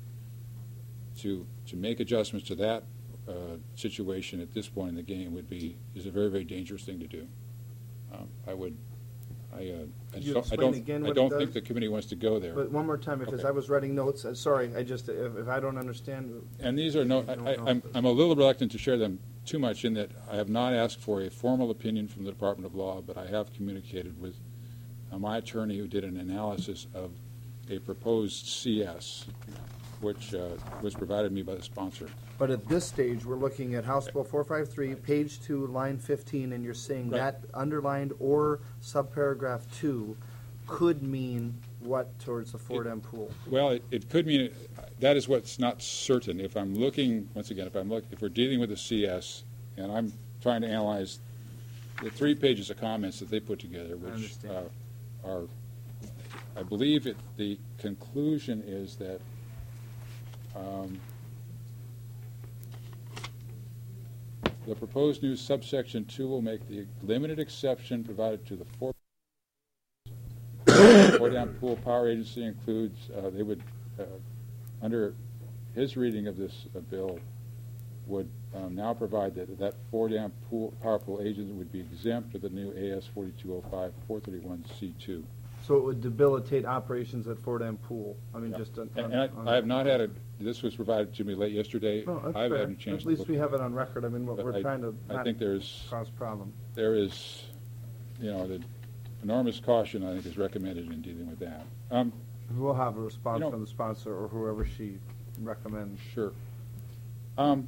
[SPEAKER 16] to to make adjustments to that uh, situation at this point in the game would be is a very very dangerous thing to do. Um, I would. I, uh, I,
[SPEAKER 1] Could you
[SPEAKER 16] so, I
[SPEAKER 1] explain
[SPEAKER 16] don't.
[SPEAKER 1] again
[SPEAKER 16] I
[SPEAKER 1] what it
[SPEAKER 16] don't
[SPEAKER 1] does?
[SPEAKER 16] think the committee wants to go there.
[SPEAKER 1] But one more time, because
[SPEAKER 16] Okay.
[SPEAKER 1] I was writing notes, uh, sorry, I just, if, if I don't understand.
[SPEAKER 16] And these are no.
[SPEAKER 1] I don't
[SPEAKER 16] I,
[SPEAKER 1] know
[SPEAKER 16] I'm
[SPEAKER 1] if-
[SPEAKER 16] I'm a little reluctant to share them too much in that I have not asked for a formal opinion from the Department of Law, but I have communicated with uh, my attorney who did an analysis of a proposed C S, which uh, was provided me by the sponsor.
[SPEAKER 1] But at this stage, we're looking at House Bill four five three, page two, line fifteen, and you're saying
[SPEAKER 16] Right.
[SPEAKER 1] that underlined or subparagraph two could mean what towards the Ford-M pool?
[SPEAKER 16] Well, it, it could mean, that is what's not certain. If I'm looking, once again, if I'm look, if we're dealing with a C S, and I'm trying to analyze the three pages of comments that they put together, which
[SPEAKER 1] understand.
[SPEAKER 16] uh, are, I believe it, the conclusion is that um, the proposed new subsection two will make the limited exception provided to the four Four-Dam Pool Power Agency includes, uh, they would, uh, under his reading of this uh, bill, would um, now provide that that four-dam pool, power pool agent would be exempt of the new A S forty-two oh five, four thirty-one C two.
[SPEAKER 1] So it would debilitate operations at Ford-M pool? I mean,
[SPEAKER 16] Yeah.
[SPEAKER 1] just on.
[SPEAKER 16] And,
[SPEAKER 1] on-
[SPEAKER 16] and
[SPEAKER 1] on-
[SPEAKER 16] I, I have not had a, this was provided to me late yesterday.
[SPEAKER 1] No, that's
[SPEAKER 16] I haven't
[SPEAKER 1] fair.
[SPEAKER 16] had a chance
[SPEAKER 1] At
[SPEAKER 16] to
[SPEAKER 1] least
[SPEAKER 16] look
[SPEAKER 1] we
[SPEAKER 16] at
[SPEAKER 1] have it on record. I mean, what
[SPEAKER 16] But
[SPEAKER 1] we're
[SPEAKER 16] I-
[SPEAKER 1] trying to
[SPEAKER 16] I
[SPEAKER 1] not
[SPEAKER 16] think there's,
[SPEAKER 1] cause problem.
[SPEAKER 16] there is, you know, the enormous caution, I think, is recommended in dealing with that. Um,
[SPEAKER 1] We'll have a response
[SPEAKER 16] You know-
[SPEAKER 1] from the sponsor or whoever she recommends.
[SPEAKER 16] Sure. Um,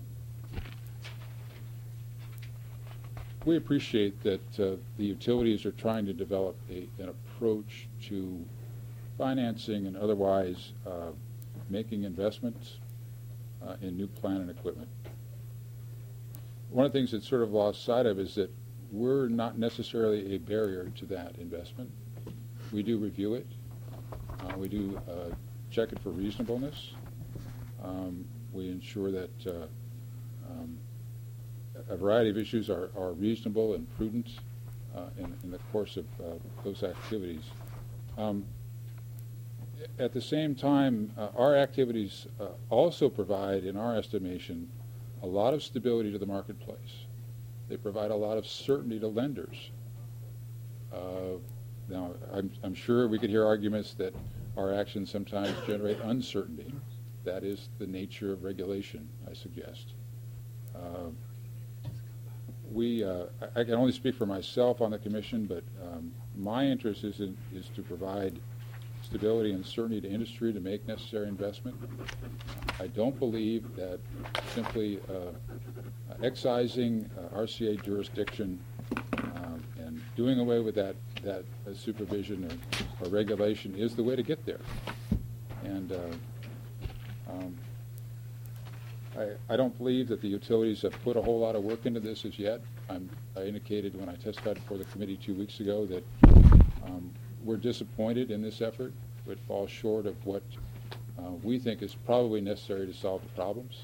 [SPEAKER 16] we appreciate that uh, the utilities are trying to develop a, an approach to financing and otherwise uh, making investments uh, in new plant and equipment. One of the things that's sort of lost sight of is that we're not necessarily a barrier to that investment. We do review it. Uh, we do uh, check it for reasonableness. Um, we ensure that uh, um, a variety of issues are, are reasonable and prudent uh, in, in the course of uh, those activities. Um, at the same time, uh, our activities uh, also provide, in our estimation, a lot of stability to the marketplace. They provide a lot of certainty to lenders. Uh, now, I'm, I'm sure we could hear arguments that our actions sometimes generate uncertainty. That is the nature of regulation, I suggest. Uh, we, uh, I, I can only speak for myself on the commission, but um, my interest is, in, is to provide stability and certainty to industry to make necessary investment. I don't believe that simply uh, excising uh, R C A jurisdiction um, and doing away with that, that uh, supervision or, or regulation is the way to get there. And uh, um, I, I don't believe that the utilities have put a whole lot of work into this as yet. I'm, I indicated when I testified before the committee two weeks ago that um, we're disappointed in this effort. It falls short of what uh, we think is probably necessary to solve the problems.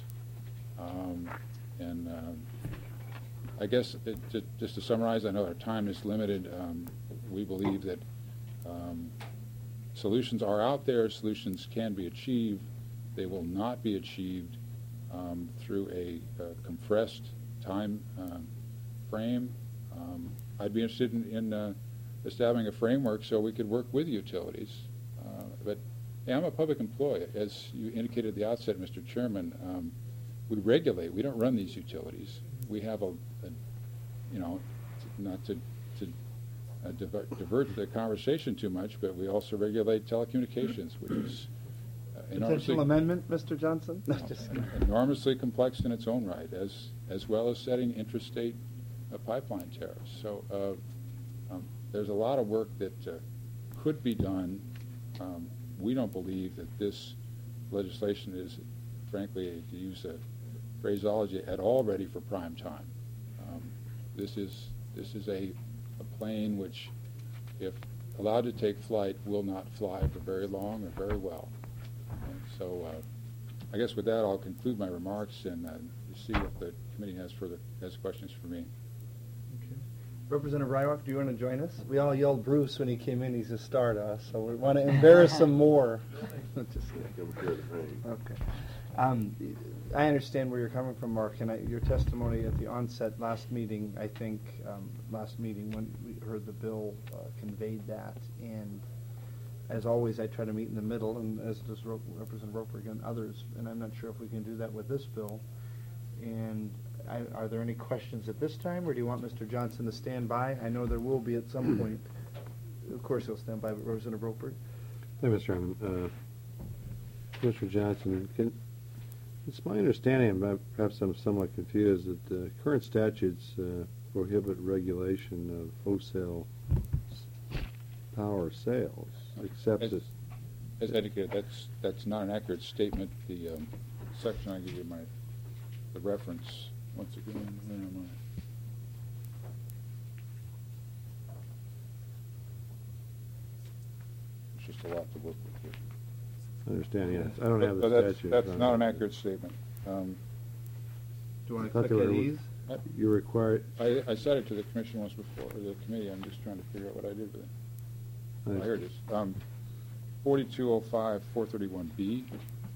[SPEAKER 16] Um, and um, I guess it, to, just to summarize, I know our time is limited. Um, we believe that um, solutions are out there. Solutions can be achieved. They will not be achieved um, through a, a compressed time um, frame. Um, I'd be interested in, in uh, establishing a framework so we could work with utilities. Uh, but yeah, I'm a public employee. As you indicated at the outset, Mister Chairman, um, we regulate. We don't run these utilities. We have a, a you know, not to, to uh, divert, divert the conversation too much, but we also regulate telecommunications, which is uh, enormously,
[SPEAKER 1] Potential amendment, Mister Johnson? No, just
[SPEAKER 16] enormously complex in its own right, as as well as setting interstate uh, pipeline tariffs. So uh, um, there's a lot of work that uh, could be done. Um, we don't believe that this legislation is, frankly, to use a phraseology, at all ready for prime time. Um, this is this is a, a plane which, if allowed to take flight, will not fly for very long or very well. And so, uh, I guess with that, I'll conclude my remarks and uh, see if the committee has further has questions for me.
[SPEAKER 1] Okay. Representative Rywalk, do you want to join us? We all yelled Bruce when he came in. He's a star to us, so we want to embarrass him more. Just kidding. Okay. Um, I understand where you're coming from, Mark, and I, your testimony at the onset last meeting, I think, um, last meeting when we heard the bill uh, conveyed that. And as always, I try to meet in the middle, and as does Ro- Representative Roper and others, and I'm not sure if we can do that with this bill. And I, are there any questions at this time, or do you want Mister Johnson to stand by? I know there will be at some point. Of course he'll stand by, but Representative Roper?
[SPEAKER 11] Hey, Mister Chairman. Uh, Mister Johnson, can, it's my understanding, and perhaps I'm somewhat confused, that uh, current statutes uh, prohibit regulation of wholesale s- power sales, except
[SPEAKER 16] As,
[SPEAKER 11] as,
[SPEAKER 16] as indicated, that's that's not an accurate statement. The um, section I give you my the reference once again. Where am I? It's just a lot to work with here.
[SPEAKER 11] I understand, yes. I don't have the
[SPEAKER 16] But that's,
[SPEAKER 11] statute.
[SPEAKER 16] That's
[SPEAKER 11] in front
[SPEAKER 16] not
[SPEAKER 11] of
[SPEAKER 16] an
[SPEAKER 11] me.
[SPEAKER 16] accurate statement. Um,
[SPEAKER 1] Do you want
[SPEAKER 11] I
[SPEAKER 1] to
[SPEAKER 11] thought
[SPEAKER 1] click
[SPEAKER 11] they were-
[SPEAKER 1] at ease?
[SPEAKER 11] You're required.
[SPEAKER 16] I, I said it to the commission once before, or the committee. I'm just trying to figure out what I did with it. Oh, here it is. Um, forty-two oh five, four thirty-one B.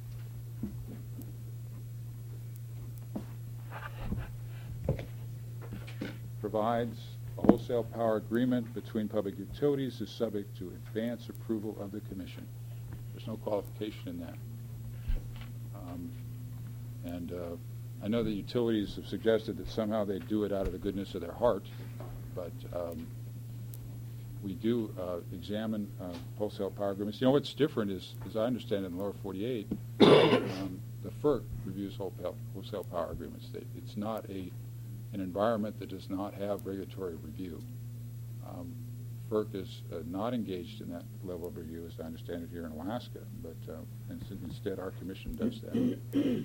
[SPEAKER 16] Provides a wholesale power agreement between public utilities is subject to advance approval of the commission. There's no qualification in that. Um, and uh, I know the utilities have suggested that somehow they do it out of the goodness of their heart, but um, we do uh, examine uh, wholesale power agreements. You know what's different is, as I understand it in the lower forty-eight, um, the FERC reviews wholesale, wholesale power agreements. They, it's not a an environment that does not have regulatory review. Um, FERC is uh, not engaged in that level of review, as I understand it, here in Alaska, but uh, instead our commission does that.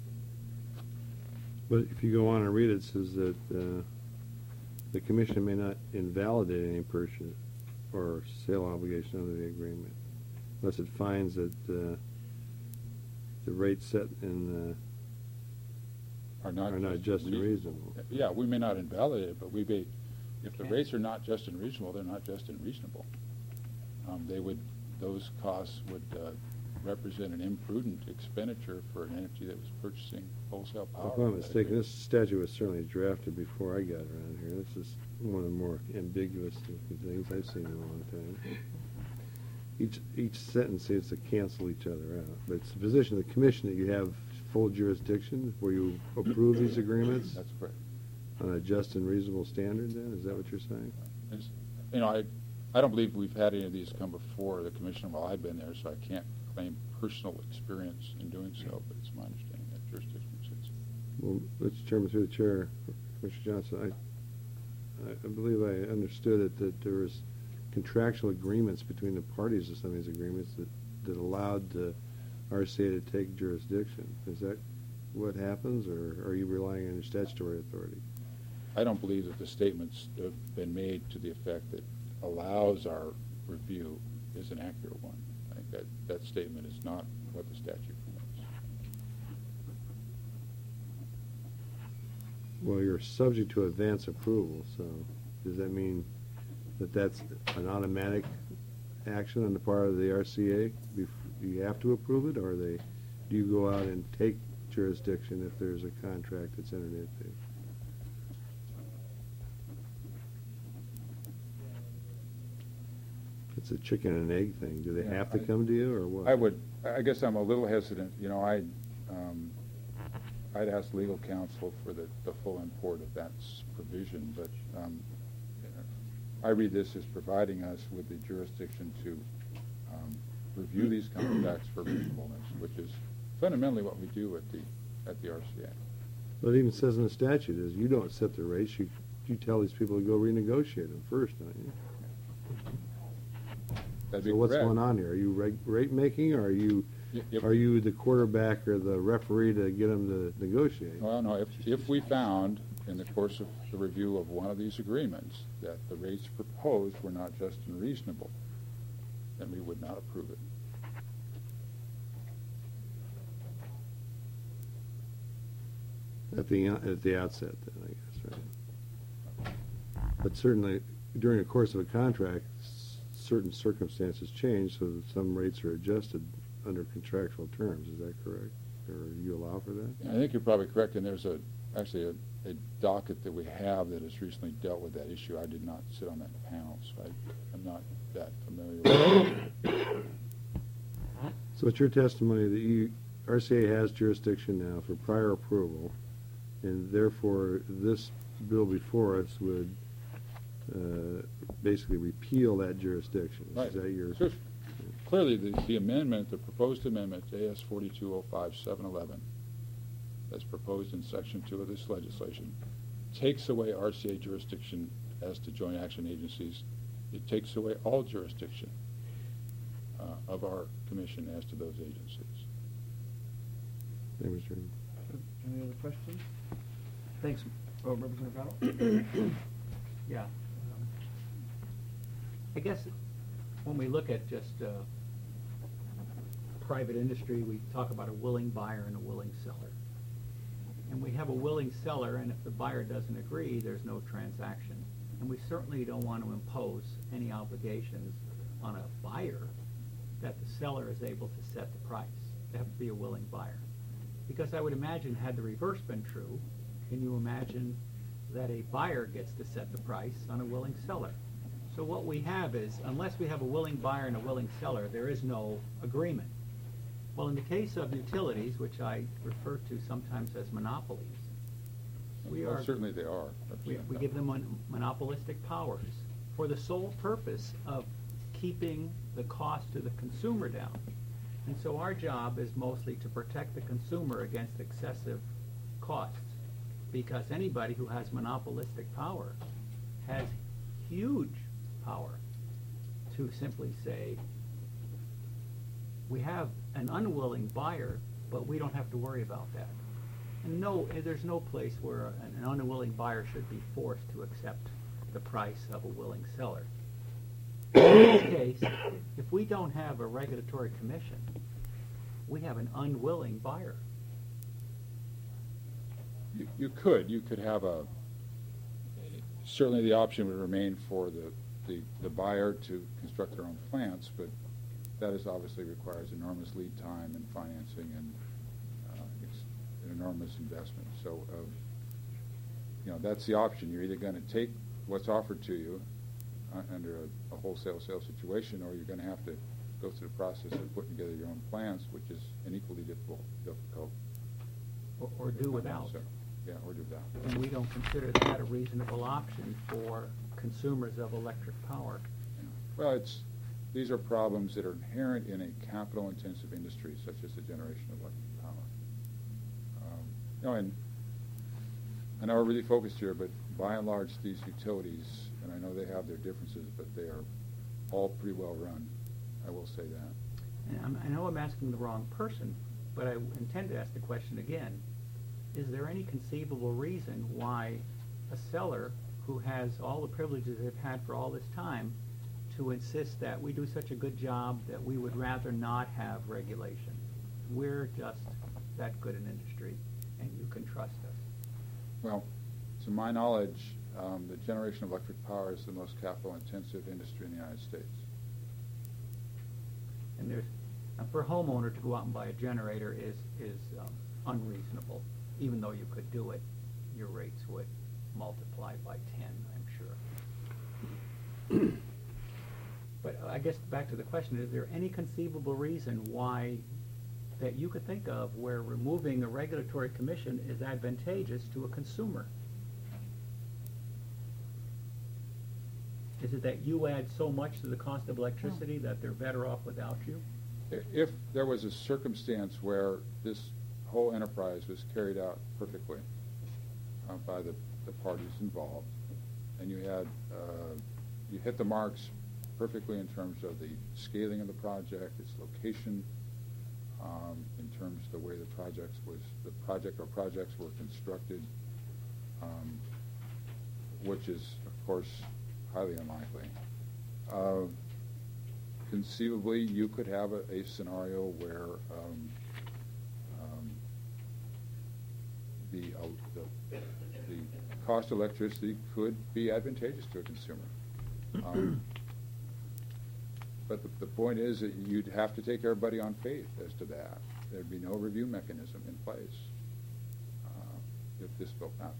[SPEAKER 11] But if you go on and read it, it says that uh, the commission may not invalidate any purchase or sale obligation under the agreement unless it finds that uh, the rates set in uh,
[SPEAKER 16] Are not,
[SPEAKER 11] are not just and reasonable.
[SPEAKER 16] Yeah, we may not invalidate it, but we may, if the rates are not just and reasonable, they're not just and reasonable. Um, they would, those costs would uh, represent an imprudent expenditure for an entity that was purchasing wholesale power.
[SPEAKER 11] If I'm not mistaken, this statute was certainly drafted before I got around here. This is one of the more ambiguous looking things I've seen in a long time. Each each sentence seems to cancel each other out. But it's the position of the commission that you have full jurisdiction where you approve these agreements?
[SPEAKER 16] That's correct.
[SPEAKER 11] On a just and reasonable standard, then? Is that what you're saying?
[SPEAKER 16] It's, you know, I, I don't believe we've had any of these come before the commission while I've been there, so I can't claim personal experience in doing so, but it's my understanding that jurisdiction exists.
[SPEAKER 11] Well, Mister Chairman, through the chair, Mister Johnson, I, I believe I understood it that there was contractual agreements between the parties to some of these agreements that, that allowed the R C A to take jurisdiction. Is that what happens, or are you relying on your statutory authority?
[SPEAKER 16] I don't believe that the statements have been made to the effect that allows our review is an accurate one. I think that, that statement is not what the statute permits.
[SPEAKER 11] Well, you're subject to advance approval, so does that mean that that's an automatic action on the part of the R C A? Bef- You have to approve it, or they, do you go out and take jurisdiction if there's a contract that's entered into? It's a chicken and egg thing. Do they
[SPEAKER 16] Yeah,
[SPEAKER 11] have to
[SPEAKER 16] I-
[SPEAKER 11] come to you, or what?
[SPEAKER 16] I would, I guess I'm a little hesitant, you know, I, um, I'd ask legal counsel for the, the full import of that s- provision, but, um, I read this as providing us with the jurisdiction to, um, review these contracts for reasonableness, which is fundamentally what we do at the, at the R C A.
[SPEAKER 11] Well, it even says in the statute is you don't set the rates, you, you tell these people to go renegotiate them first, don't you?
[SPEAKER 16] That'd be
[SPEAKER 11] So what's
[SPEAKER 16] correct.
[SPEAKER 11] going on here? Are you reg- rate making, or are you,
[SPEAKER 16] Y- if-
[SPEAKER 11] are you the quarterback or the referee to get them to negotiate?
[SPEAKER 16] Well, no, if, if we found in the course of the review of one of these agreements that the rates proposed were not just and reasonable, then we would not approve it.
[SPEAKER 11] At the, at the outset, then, I guess, right? But certainly, during the course of a contract, s- certain circumstances change, so that some rates are adjusted under contractual terms. Is that correct? Or you allow for that?
[SPEAKER 16] I think you're probably correct, and there's a, actually a, a docket that we have that has recently dealt with that issue. I did not sit on that panel, so I, I'm not that familiar with it.
[SPEAKER 11] So it's your testimony that you, R C A has jurisdiction now for prior approval, and therefore this bill before us would uh, basically repeal that jurisdiction.
[SPEAKER 16] Right.
[SPEAKER 11] Is that your?
[SPEAKER 16] So, clearly, the, the amendment, the proposed amendment to A S forty-two oh five seven eleven, that's proposed in Section two of this legislation, takes away R C A jurisdiction as to joint action agencies. It takes away all jurisdiction uh, of our commission as to those agencies.
[SPEAKER 11] Thank you, Mister Chairman.
[SPEAKER 15] Any other questions? Thanks, oh, Representative Gatto.
[SPEAKER 17] Yeah. um, I guess when we look at just uh, private industry, we talk about a willing buyer and a willing seller. And we have a willing seller, and if the buyer doesn't agree, there's no transaction. And we certainly don't want to impose any obligations on a buyer that the seller is able to set the price. They have to be a willing buyer. Because I would imagine, had the reverse been true, can you imagine that a buyer gets to set the price on a willing seller? So what we have is, unless we have a willing buyer and a willing seller, there is no agreement. Well, in the case of utilities, which I refer to sometimes as monopolies, we
[SPEAKER 16] Well,
[SPEAKER 17] are
[SPEAKER 16] certainly they are.
[SPEAKER 17] we, we give them mon- monopolistic powers for the sole purpose of keeping the cost to the consumer down. And so our job is mostly to protect the consumer against excessive costs, because anybody who has monopolistic power has huge power to simply say, we have an unwilling buyer, but we don't have to worry about that. And no, there's no place where an an unwilling buyer should be forced to accept the price of a willing seller. In this case, if we don't have a regulatory commission, we have an unwilling buyer.
[SPEAKER 16] You, you could, you could have a, certainly the option would remain for the, the, the buyer to construct their own plants, but that is obviously requires enormous lead time and financing and uh, it's an enormous investment. So, uh, you know, that's the option. You're either going to take what's offered to you uh, under a, a wholesale sale situation, or you're going to have to go through the process of putting together your own plans, which is an equally difficult, difficult.
[SPEAKER 17] Or, or do without.
[SPEAKER 16] So, yeah, or do without.
[SPEAKER 17] And we don't consider that a reasonable option for consumers of electric power.
[SPEAKER 16] Well, it's, these are problems that are inherent in a capital-intensive industry such as the generation of electric power. Um, you know, and I know we're really focused here, but by and large, these utilities, and I know they have their differences, but they are all pretty well run. I will say that.
[SPEAKER 17] And I'm, I know I'm asking the wrong person, but I intend to ask the question again. Is there any conceivable reason why a seller who has all the privileges they've had for all this time to insist that we do such a good job that we would rather not have regulation. We're just that good an industry, and you can trust us.
[SPEAKER 16] Well, to my knowledge, um, the generation of electric power is the most capital-intensive industry in the United States.
[SPEAKER 17] And there's, and for a homeowner to go out and buy a generator is, is um, unreasonable. Even though you could do it, your rates would multiply by ten, I'm sure. But I guess back to the question, is there any conceivable reason why that you could think of where removing a regulatory commission is advantageous to a consumer? Is it that you add so much to the cost of electricity that they're better off without you?
[SPEAKER 16] If there was a circumstance where this whole enterprise was carried out perfectly uh, by the, the parties involved, and you had uh, you hit the marks perfectly in terms of the scaling of the project, its location, um, in terms of the way the projects was the project or projects were constructed, um, which is of course highly unlikely. Uh, conceivably, you could have a, a scenario where um, um, the, uh, the the cost of electricity could be advantageous to a consumer. Um, but the, the point is that you'd have to take everybody on faith as to that. There'd be no review mechanism in place uh, if this bill passes.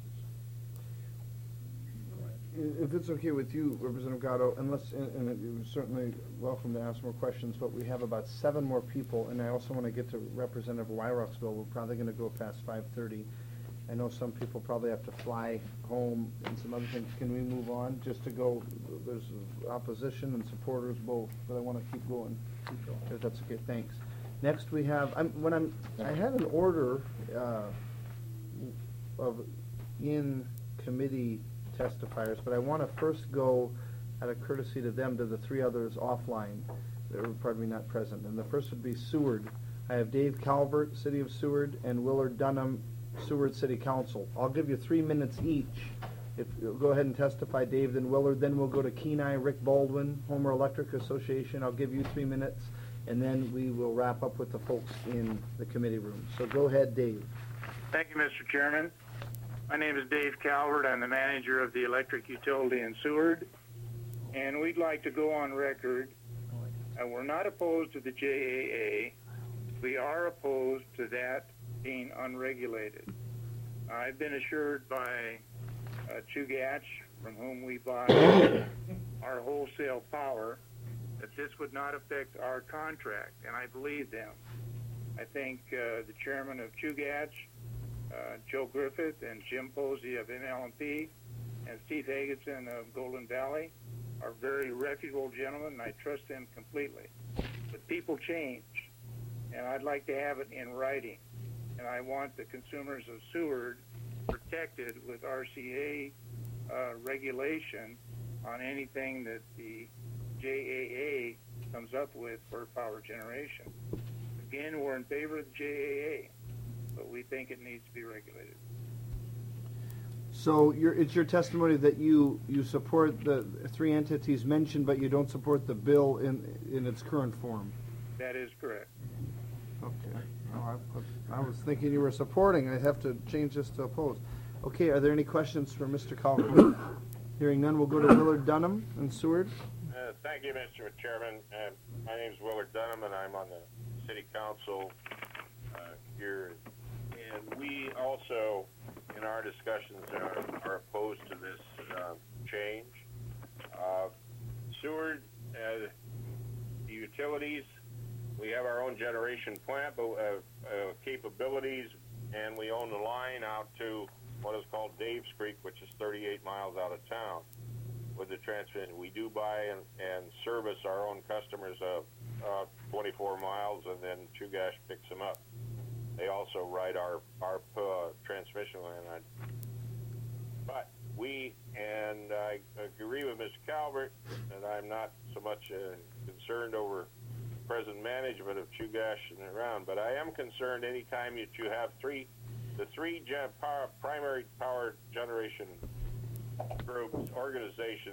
[SPEAKER 1] If it's okay with you, Representative Gatto, unless, and, and you're certainly welcome to ask more questions, but we have about seven more people, and I also want to get to Representative Weirach's bill. We're probably going to go past five thirty. I know some people probably have to fly home and some other things. Can we move on just to go? There's opposition and supporters both, but I want to keep going. If that's okay, thanks. Next we have, I'm, when I'm, I had an order uh, of in-committee testifiers, but I want to first go, out of courtesy to them, to the three others offline that are, pardon me, not present. And the first would be Seward. I have Dave Calvert, City of Seward, and Willard Dunham, Seward City Council. I'll give you three minutes each. If you'll go ahead and testify, Dave, then Willard, then we'll go to Kenai, Rick Baldwin, Homer Electric Association. I'll give you three minutes, and then we will wrap up with the folks in the committee room. So go ahead, Dave.
[SPEAKER 18] Thank you, Mister Chairman. My name is Dave Calvert. I'm the manager of the electric utility in Seward, and we'd like to go on record. Uh, we're not opposed to the J A A. We are opposed to that being unregulated. I've been assured by uh, Chugach, from whom we buy our wholesale power, that this would not affect our contract, and I believe them. I think uh, the chairman of Chugach, Uh, Joe Griffith and Jim Posey of N L M P and Steve Hagenson of Golden Valley are very reputable gentlemen, and I trust them completely. But people change, and I'd like to have it in writing. And I want the consumers of Seward protected with R C A uh, regulation on anything that the J A A comes up with for power generation. Again, we're in favor of the J A A, but we think it needs to be regulated.
[SPEAKER 1] So your, it's your testimony that you, you support the three entities mentioned, but you don't support the bill in in its current form?
[SPEAKER 18] That is correct.
[SPEAKER 1] Okay. Oh, I, I was thinking you were supporting. I have to change this to oppose. Okay, are there any questions for Mister Calvert? Hearing none, we'll go to Willard Dunham in Seward.
[SPEAKER 19] Uh, thank you, Mister Chairman. Uh, my name is Willard Dunham, and I'm on the City Council uh, here. And we also, in our discussions, are, are opposed to this uh, change. Uh, Seward, uh, the utilities, we have our own generation plant, but uh, uh, capabilities, and we own the line out to what is called Dave's Creek, which is thirty-eight miles out of town. With the transmission, we do buy and, and service our own customers uh, uh, twenty-four miles, and then Chugach picks them up. They also ride our our uh, transmission line. But we, and I agree with Mister Calvert, and I'm not so much uh, concerned over present management of Chugach and around, but I am concerned anytime that you have three, the three gen power, primary power generation groups, organizations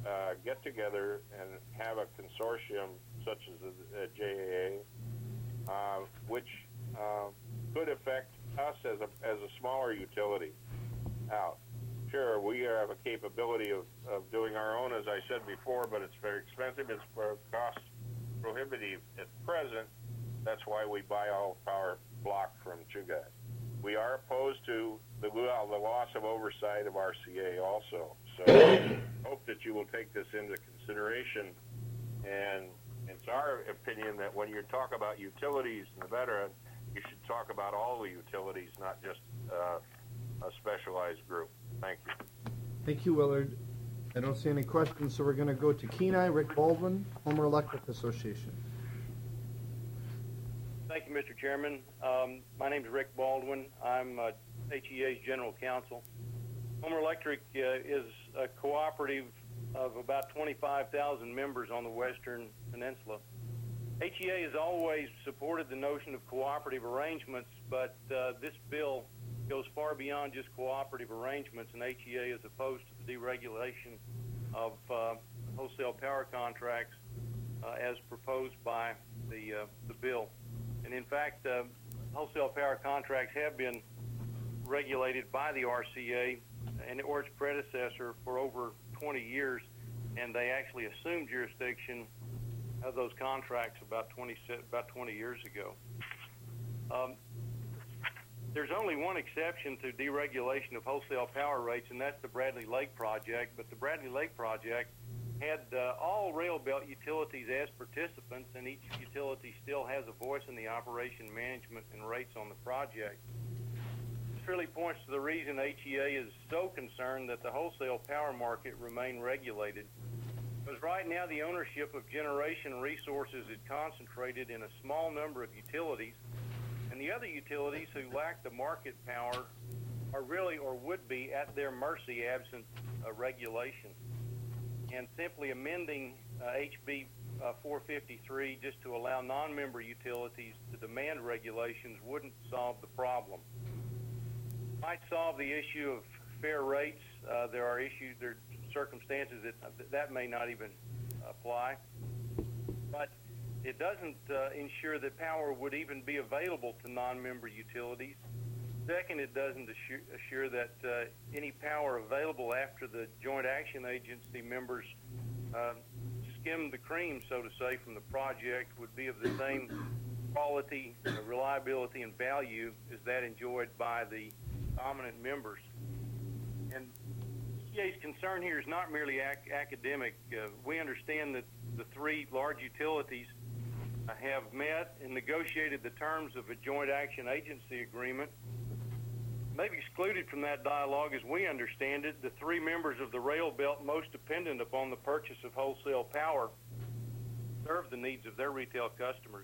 [SPEAKER 19] uh, get together and have a consortium such as the uh, J A A, uh, which uh, could affect us as a, as a smaller utility out. Sure, we have a capability of, of doing our own, as I said before, but it's very expensive. It's for cost prohibitive at present. That's why we buy all power block from Chugai. We are opposed to the, well, the loss of oversight of R C A also. So hope that you will take this into consideration. And it's our opinion that when you talk about utilities and the veteran, you should talk about all the utilities, not just uh, a specialized group. Thank you.
[SPEAKER 1] Thank you, Willard. I don't see any questions, so we're going to go to Kenai. Rick Baldwin, Homer Electric Association.
[SPEAKER 13] Thank you, Mister Chairman. Um, my name is Rick Baldwin. I'm uh, H E A's General Counsel. Homer Electric uh, is a cooperative of about twenty-five thousand members on the Western Peninsula. H E A has always supported the notion of cooperative arrangements, but uh, this bill goes far beyond just cooperative arrangements, and H E A is opposed to the deregulation of uh, wholesale power contracts uh, as proposed by the, uh, the bill. And in fact, uh, wholesale power contracts have been regulated by the R C A and or its predecessor for over twenty years, and they actually assumed jurisdiction of those contracts about twenty, about twenty years ago. Um, there's only one exception to deregulation of wholesale power rates, and that's the Bradley Lake Project. But the Bradley Lake Project had uh, all rail belt utilities as participants, and each utility still has a voice in the operation, management, and rates on the project. This really points to the reason H E A is so concerned that the wholesale power market remain regulated. Because right now the ownership of generation resources is concentrated in a small number of utilities, and the other utilities who lack the market power are really or would be at their mercy absent uh, regulation. And simply amending uh, H B uh, four fifty-three just to allow non-member utilities to demand regulations wouldn't solve the problem. Might solve the issue of fair rates. Uh, there are issues, there are circumstances that uh, that may not even apply. But it doesn't uh, ensure that power would even be available to non-member utilities. Second, it doesn't assure, assure that uh, any power available after the Joint Action Agency members uh, skim the cream, so to say, from the project would be of the same quality, uh, reliability, and value as that enjoyed by the dominant members. And E A's concern here is not merely ac academic. Uh, we understand that the three large utilities uh, have met and negotiated the terms of a Joint Action Agency agreement. Maybe excluded from that dialogue, as we understand it, the three members of the rail belt most dependent upon the purchase of wholesale power serve the needs of their retail customers.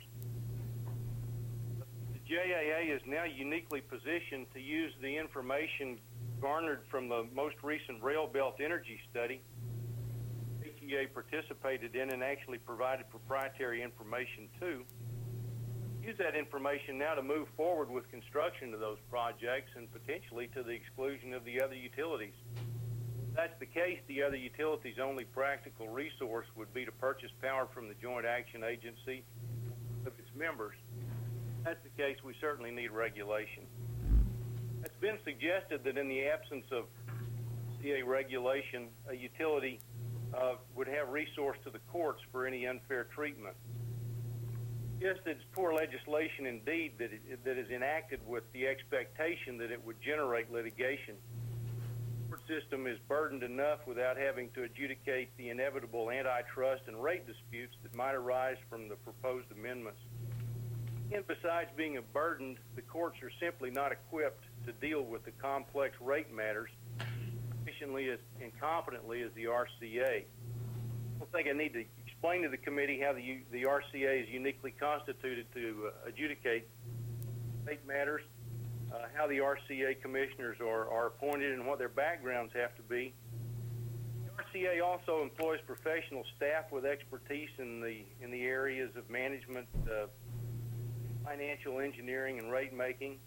[SPEAKER 13] The J A A is now uniquely positioned to use the information garnered from the most recent rail belt energy study H E A participated in and actually provided proprietary information to. Use that information now to move forward with construction of those projects and potentially to the exclusion of the other utilities. If that's the case, the other utilities' only practical resource would be to purchase power from the Joint Action Agency of its members. If that's the case, we certainly need regulation. It's been suggested that in the absence of C A regulation, a utility uh, would have recourse to the courts for any unfair treatment. Yes, it's poor legislation indeed that, it, that is enacted with the expectation that it would generate litigation. The court system is burdened enough without having to adjudicate the inevitable antitrust and rate disputes that might arise from the proposed amendments. And besides being a burden, the courts are simply not equipped to deal with the complex rate matters efficiently as, and competently as the R C A. I don't think I need to explain to the committee how the, the R C A is uniquely constituted to uh, adjudicate state matters, uh, how the R C A commissioners are, are appointed and what their backgrounds have to be. The R C A also employs professional staff with expertise in the, in the areas of management, uh, financial engineering, and rate making.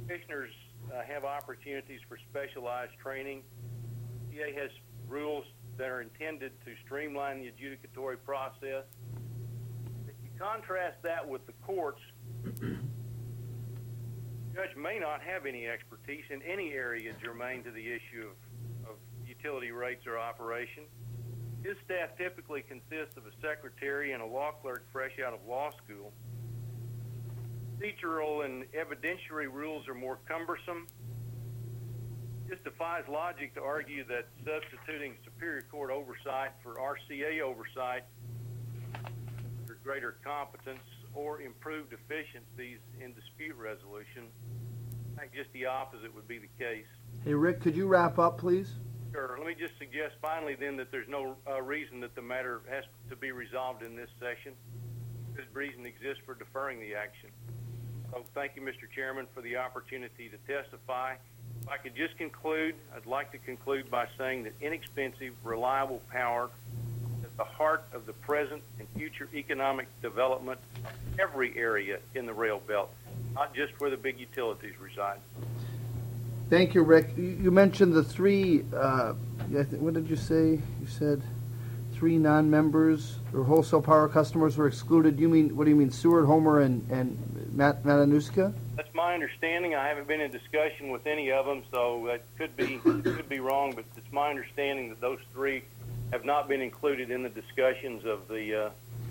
[SPEAKER 13] Commissioners uh, have opportunities for specialized training. R C A has rules that are intended to streamline the adjudicatory process. If you contrast that with the courts, the judge may not have any expertise in any area germane to the issue of, of utility rates or operation. His staff typically consists of a secretary and a law clerk fresh out of law school. Procedural and evidentiary rules are more cumbersome. This defies logic to argue that substituting Superior Court oversight for R C A oversight for greater competence or improved efficiencies in dispute resolution. I think just the opposite would be the case.
[SPEAKER 1] Hey, Rick, could you wrap up, please?
[SPEAKER 13] Sure. Let me just suggest finally then that there's no uh, reason that the matter has to be resolved in this session. Good reason exists for deferring the action. So thank you, Mister Chairman, for the opportunity to testify. If I could just conclude, I'd like to conclude by saying that inexpensive, reliable power is at the heart of the present and future economic development of every area in the rail belt, not just where the big utilities reside.
[SPEAKER 1] Thank you, Rick. You you mentioned the three, uh, I thi- what did you say? You said three non-members or wholesale power customers were excluded. You mean, what do you mean, Seward, Homer, and, and Mat- Matanuska?
[SPEAKER 13] That's my understanding. I haven't been in discussion with any of them, so that could be could be wrong, but it's my understanding that those three have not been included in the discussions of the uh,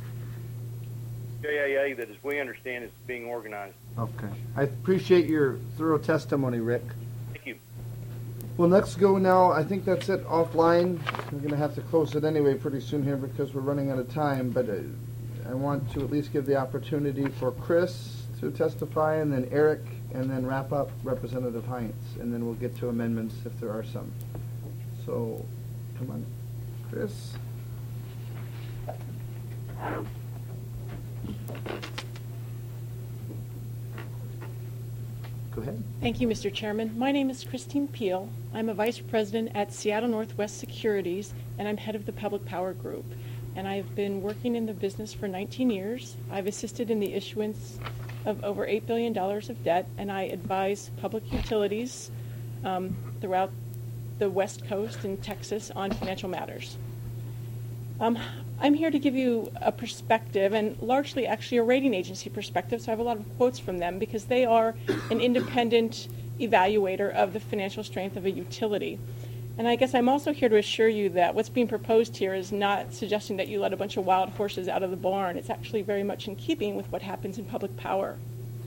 [SPEAKER 13] J A A that, as we understand, is being organized.
[SPEAKER 1] Okay. I appreciate your thorough testimony, Rick.
[SPEAKER 13] Thank you.
[SPEAKER 1] Well, let's go now. I think that's it offline. We're going to have to close it anyway pretty soon here because we're running out of time, but uh, I want to at least give the opportunity for Chris to testify, and then Eric, and then wrap up Representative Heinz, and then we'll get to amendments if there are some. So, come on, Chris. Go ahead.
[SPEAKER 20] Thank you, Mister Chairman. My name is Christine Peel. I'm a vice president at Seattle Northwest Securities, and I'm head of the Public Power Group. And I've been working in the business for nineteen years. I've assisted in the issuance of over eight billion dollars of debt, and I advise public utilities um, throughout the West Coast and Texas on financial matters. Um, I'm here to give you a perspective, and largely actually a rating agency perspective, so I have a lot of quotes from them because they are an independent evaluator of the financial strength of a utility. And I guess I'm also here to assure you that what's being proposed here is not suggesting that you let a bunch of wild horses out of the barn. It's actually very much in keeping with what happens in public power.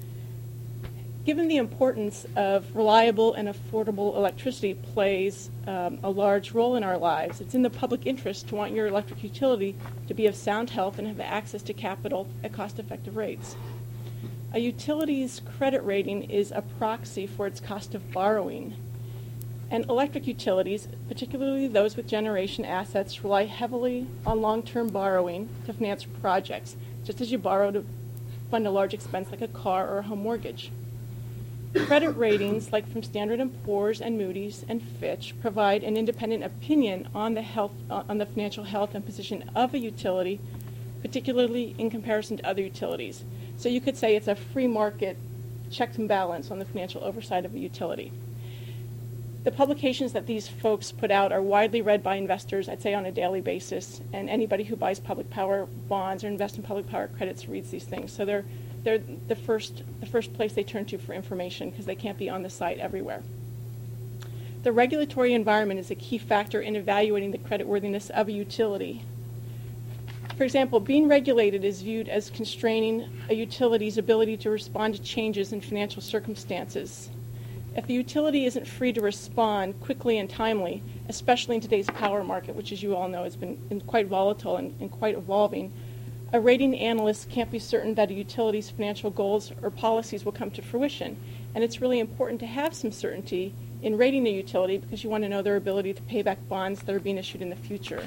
[SPEAKER 20] Given the importance of reliable and affordable electricity plays um, a large role in our lives, it's in the public interest to want your electric utility to be of sound health and have access to capital at cost-effective rates. A utility's credit rating is a proxy for its cost of borrowing. And electric utilities, particularly those with generation assets, rely heavily on long-term borrowing to finance projects, just as you borrow to fund a large expense like a car or a home mortgage. Credit ratings, like from Standard and Poor's and Moody's and Fitch, provide an independent opinion on the health, uh, on the financial health and position of a utility, particularly in comparison to other utilities. So you could say it's a free market checks and balance on the financial oversight of a utility. The publications that these folks put out are widely read by investors, I'd say on a daily basis, and anybody who buys public power bonds or invests in public power credits reads these things. So they're they're the first the first place they turn to for information because they can't be on the site everywhere. The regulatory environment is a key factor in evaluating the creditworthiness of a utility. For example, being regulated is viewed as constraining a utility's ability to respond to changes in financial circumstances. If the utility isn't free to respond quickly and timely, especially in today's power market, which as you all know has been, been quite volatile and, and quite evolving, a rating analyst can't be certain that a utility's financial goals or policies will come to fruition. And it's really important to have some certainty in rating a utility because you want to know their ability to pay back bonds that are being issued in the future.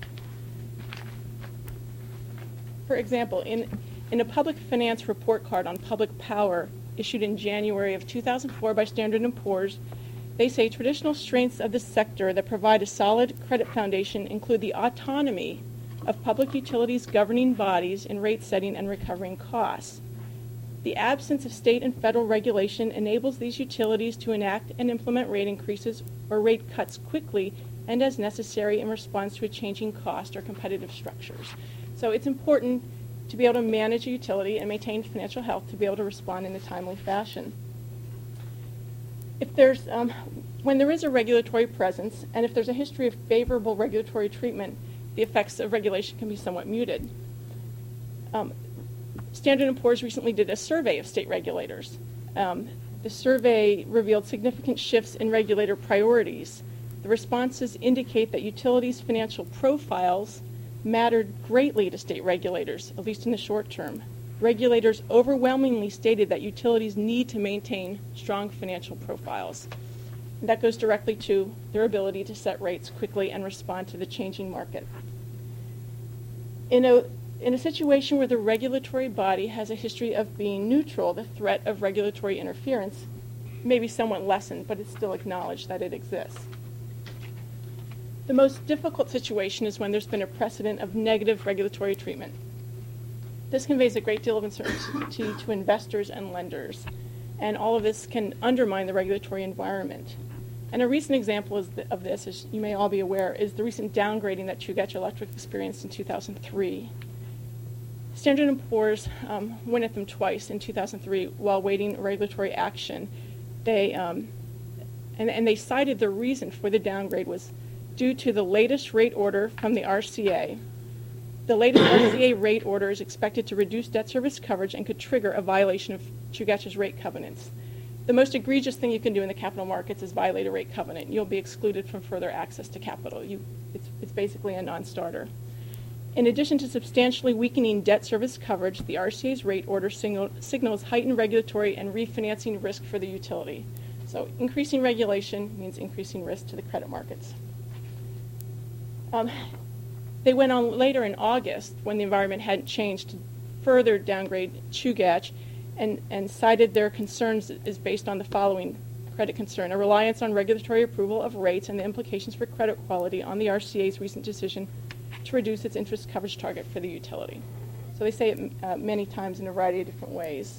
[SPEAKER 20] For example, in, in a public finance report card on public power issued in January of two thousand four by Standard and Poor's, they say traditional strengths of the sector that provide a solid credit foundation include the autonomy of public utilities governing bodies in rate setting and recovering costs. The absence of state and federal regulation enables these utilities to enact and implement rate increases or rate cuts quickly and as necessary in response to a changing cost or competitive structures. So it's important to be able to manage a utility and maintain financial health to be able to respond in a timely fashion. If there's, um, when there is a regulatory presence, and if there's a history of favorable regulatory treatment, the effects of regulation can be somewhat muted. Um, Standard and Poor's recently did a survey of state regulators. Um, the survey revealed significant shifts in regulator priorities. The responses indicate that utilities' financial profiles mattered greatly to state regulators, at least in the short term. Regulators overwhelmingly stated that utilities need to maintain strong financial profiles. And that goes directly to their ability to set rates quickly and respond to the changing market. In a, in a situation where the regulatory body has a history of being neutral, the threat of regulatory interference may be somewhat lessened, but it's still acknowledged that it exists. The most difficult situation is when there's been a precedent of negative regulatory treatment. This conveys a great deal of uncertainty to investors and lenders, and all of this can undermine the regulatory environment. And a recent example is th- of this, as you may all be aware, is the recent downgrading that Chugach Electric experienced in two thousand three. Standard and Poor's um, went at them twice in two thousand three while waiting regulatory action. They um, and, and they cited the reason for the downgrade was due to the latest rate order from the R C A. The latest R C A rate order is expected to reduce debt service coverage and could trigger a violation of Chugach's rate covenants. The most egregious thing you can do in the capital markets is violate a rate covenant. You'll be excluded from further access to capital. You, it's, it's basically a non-starter. In addition to substantially weakening debt service coverage, the R C A's rate order signal, signals heightened regulatory and refinancing risk for the utility. So increasing regulation means increasing risk to the credit markets. Um, they went on later in August, when the environment hadn't changed, to further downgrade Chugach and, and cited their concerns is based on the following credit concern: a reliance on regulatory approval of rates and the implications for credit quality on the R C A's recent decision to reduce its interest coverage target for the utility. So they say it uh, many times in a variety of different ways.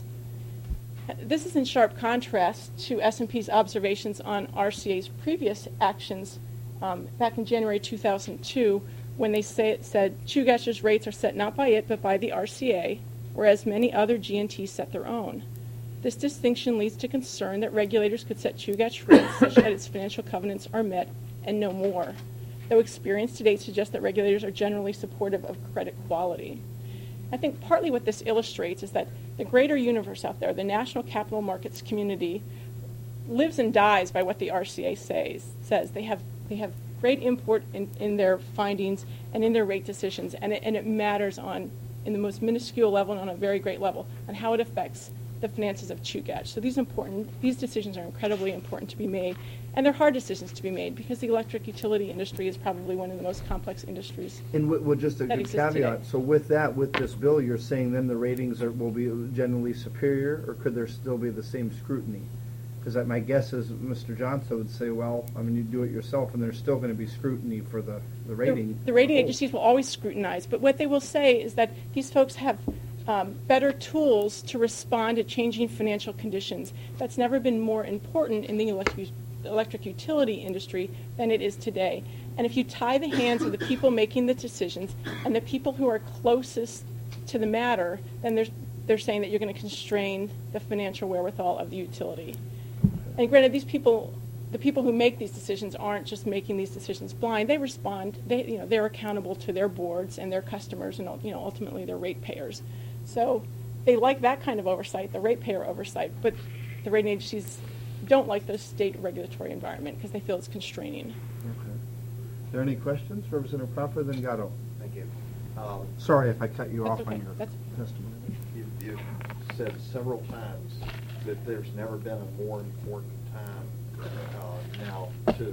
[SPEAKER 20] This is in sharp contrast to S and P's observations on R C A's previous actions um, back in January two thousand two, when they say, said Chugach's rates are set not by it but by the R C A, whereas many other G and Ts set their own. This distinction leads to concern that regulators could set Chugach rates such that its financial covenants are met and no more, though experience to date suggests that regulators are generally supportive of credit quality. I think partly what this illustrates is that the greater universe out there, the national capital markets community, lives and dies by what the R C A says. says. They have they have great import in, in their findings and in their rate decisions, and it, and it matters on, in the most minuscule level and on a very great level, on how it affects the finances of Chugach. So these important, these decisions are incredibly important to be made, and they're hard decisions to be made because the electric utility industry is probably one of the most complex industries.
[SPEAKER 1] And with, with just a
[SPEAKER 20] that
[SPEAKER 1] good
[SPEAKER 20] exists
[SPEAKER 1] caveat,
[SPEAKER 20] today.
[SPEAKER 1] so with that, with this bill, you're saying then the ratings are, will be generally superior, or could there still be the same scrutiny? Because my guess is Mister Johnson would say, well, I mean, you do it yourself, and there's still going to be scrutiny for the, the rating.
[SPEAKER 20] The, the rating agencies will always scrutinize, but what they will say is that these folks have um, better tools to respond to changing financial conditions. That's never been more important in the electric, electric utility industry than it is today. And if you tie the hands of the people making the decisions and the people who are closest to the matter, then they're, they're saying that you're going to constrain the financial wherewithal of the utility. And granted, these people, the people who make these decisions aren't just making these decisions blind. They respond. They, you know, they're accountable to their boards and their customers, and you know, ultimately their ratepayers. So they like that kind of oversight, the ratepayer oversight. But the rating agencies don't like the state regulatory environment because they feel it's constraining.
[SPEAKER 1] Okay. Are there any questions, Representative Crawford? Then Gatto.
[SPEAKER 21] Thank you. Um,
[SPEAKER 1] Sorry if I cut you
[SPEAKER 20] That's
[SPEAKER 1] off
[SPEAKER 20] okay.
[SPEAKER 1] on your
[SPEAKER 20] That's
[SPEAKER 1] testimony.
[SPEAKER 21] you, you've said several times that there's never been a more important time uh, now to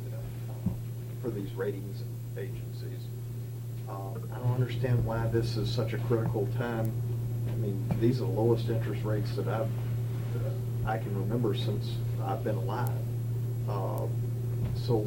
[SPEAKER 21] uh, for these ratings agencies. Uh, I don't understand why this is such a critical time. I mean, these are the lowest interest rates that I've uh, I can remember since I've been alive. Uh, so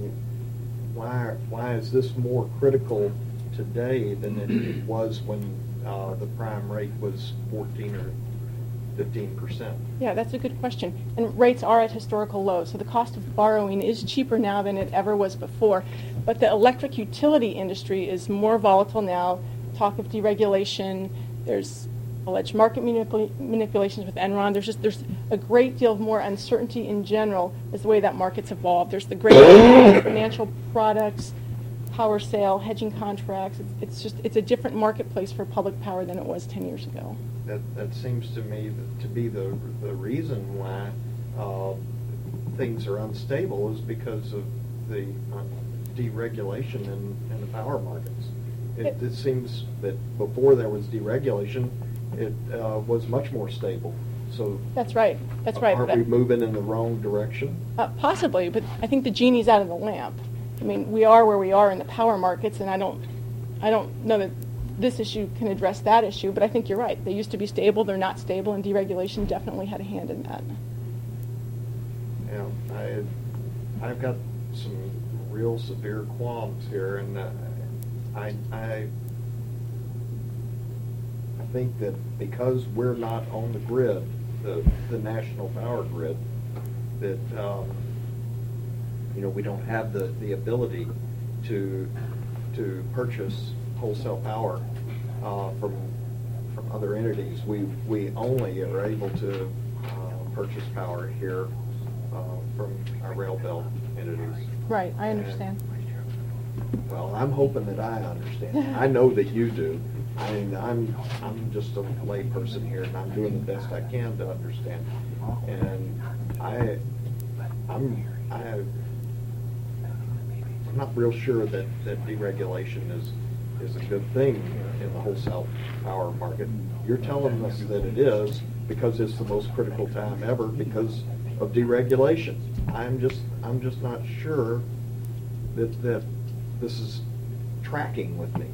[SPEAKER 21] why why is this more critical today than it was when uh, the prime rate was fourteen or fifteen percent?
[SPEAKER 20] Yeah, that's a good question. And rates are at historical lows, so the cost of borrowing is cheaper now than it ever was before. But the electric utility industry is more volatile now. Talk of deregulation. There's alleged market manipul- manipulations with Enron. There's just there's a great deal of more uncertainty in general as the way that market's evolved. There's the great financial products, power sale, hedging contracts. It's, it's just it's a different marketplace for public power than it was ten years ago.
[SPEAKER 21] That, that seems to me to be the, the reason why uh, things are unstable is because of the uh, deregulation in, in the power markets. It, it, it seems that before there was deregulation, it uh, was much more stable. So
[SPEAKER 20] that's right. That's right.
[SPEAKER 21] Aren't we moving in the wrong direction?
[SPEAKER 20] Uh, possibly, but I think the genie's out of the lamp. I mean, we are where we are in the power markets, and I don't, I don't know that this issue can address that issue, but I think you're right. They used to be stable, they're not stable, and deregulation definitely had a hand in that.
[SPEAKER 21] Yeah, I, I've got some real severe qualms here, and uh, I, I, I think that because we're not on the grid, the, the national power grid, that, um, you know, we don't have the, the ability to, to purchase wholesale power uh, from from other entities. We we only are able to uh, purchase power here uh, from our rail belt entities.
[SPEAKER 20] Right, I understand.
[SPEAKER 21] And, well, I'm hoping that I understand. I know that you do. I mean, I'm I'm just a lay person here, and I'm doing the best I can to understand. And I I'm I. I'm not real sure that, that deregulation is is a good thing in the wholesale power market. You're telling us that it is because it's the most critical time ever because of deregulation. I'm just I'm just not sure that that this is tracking with me.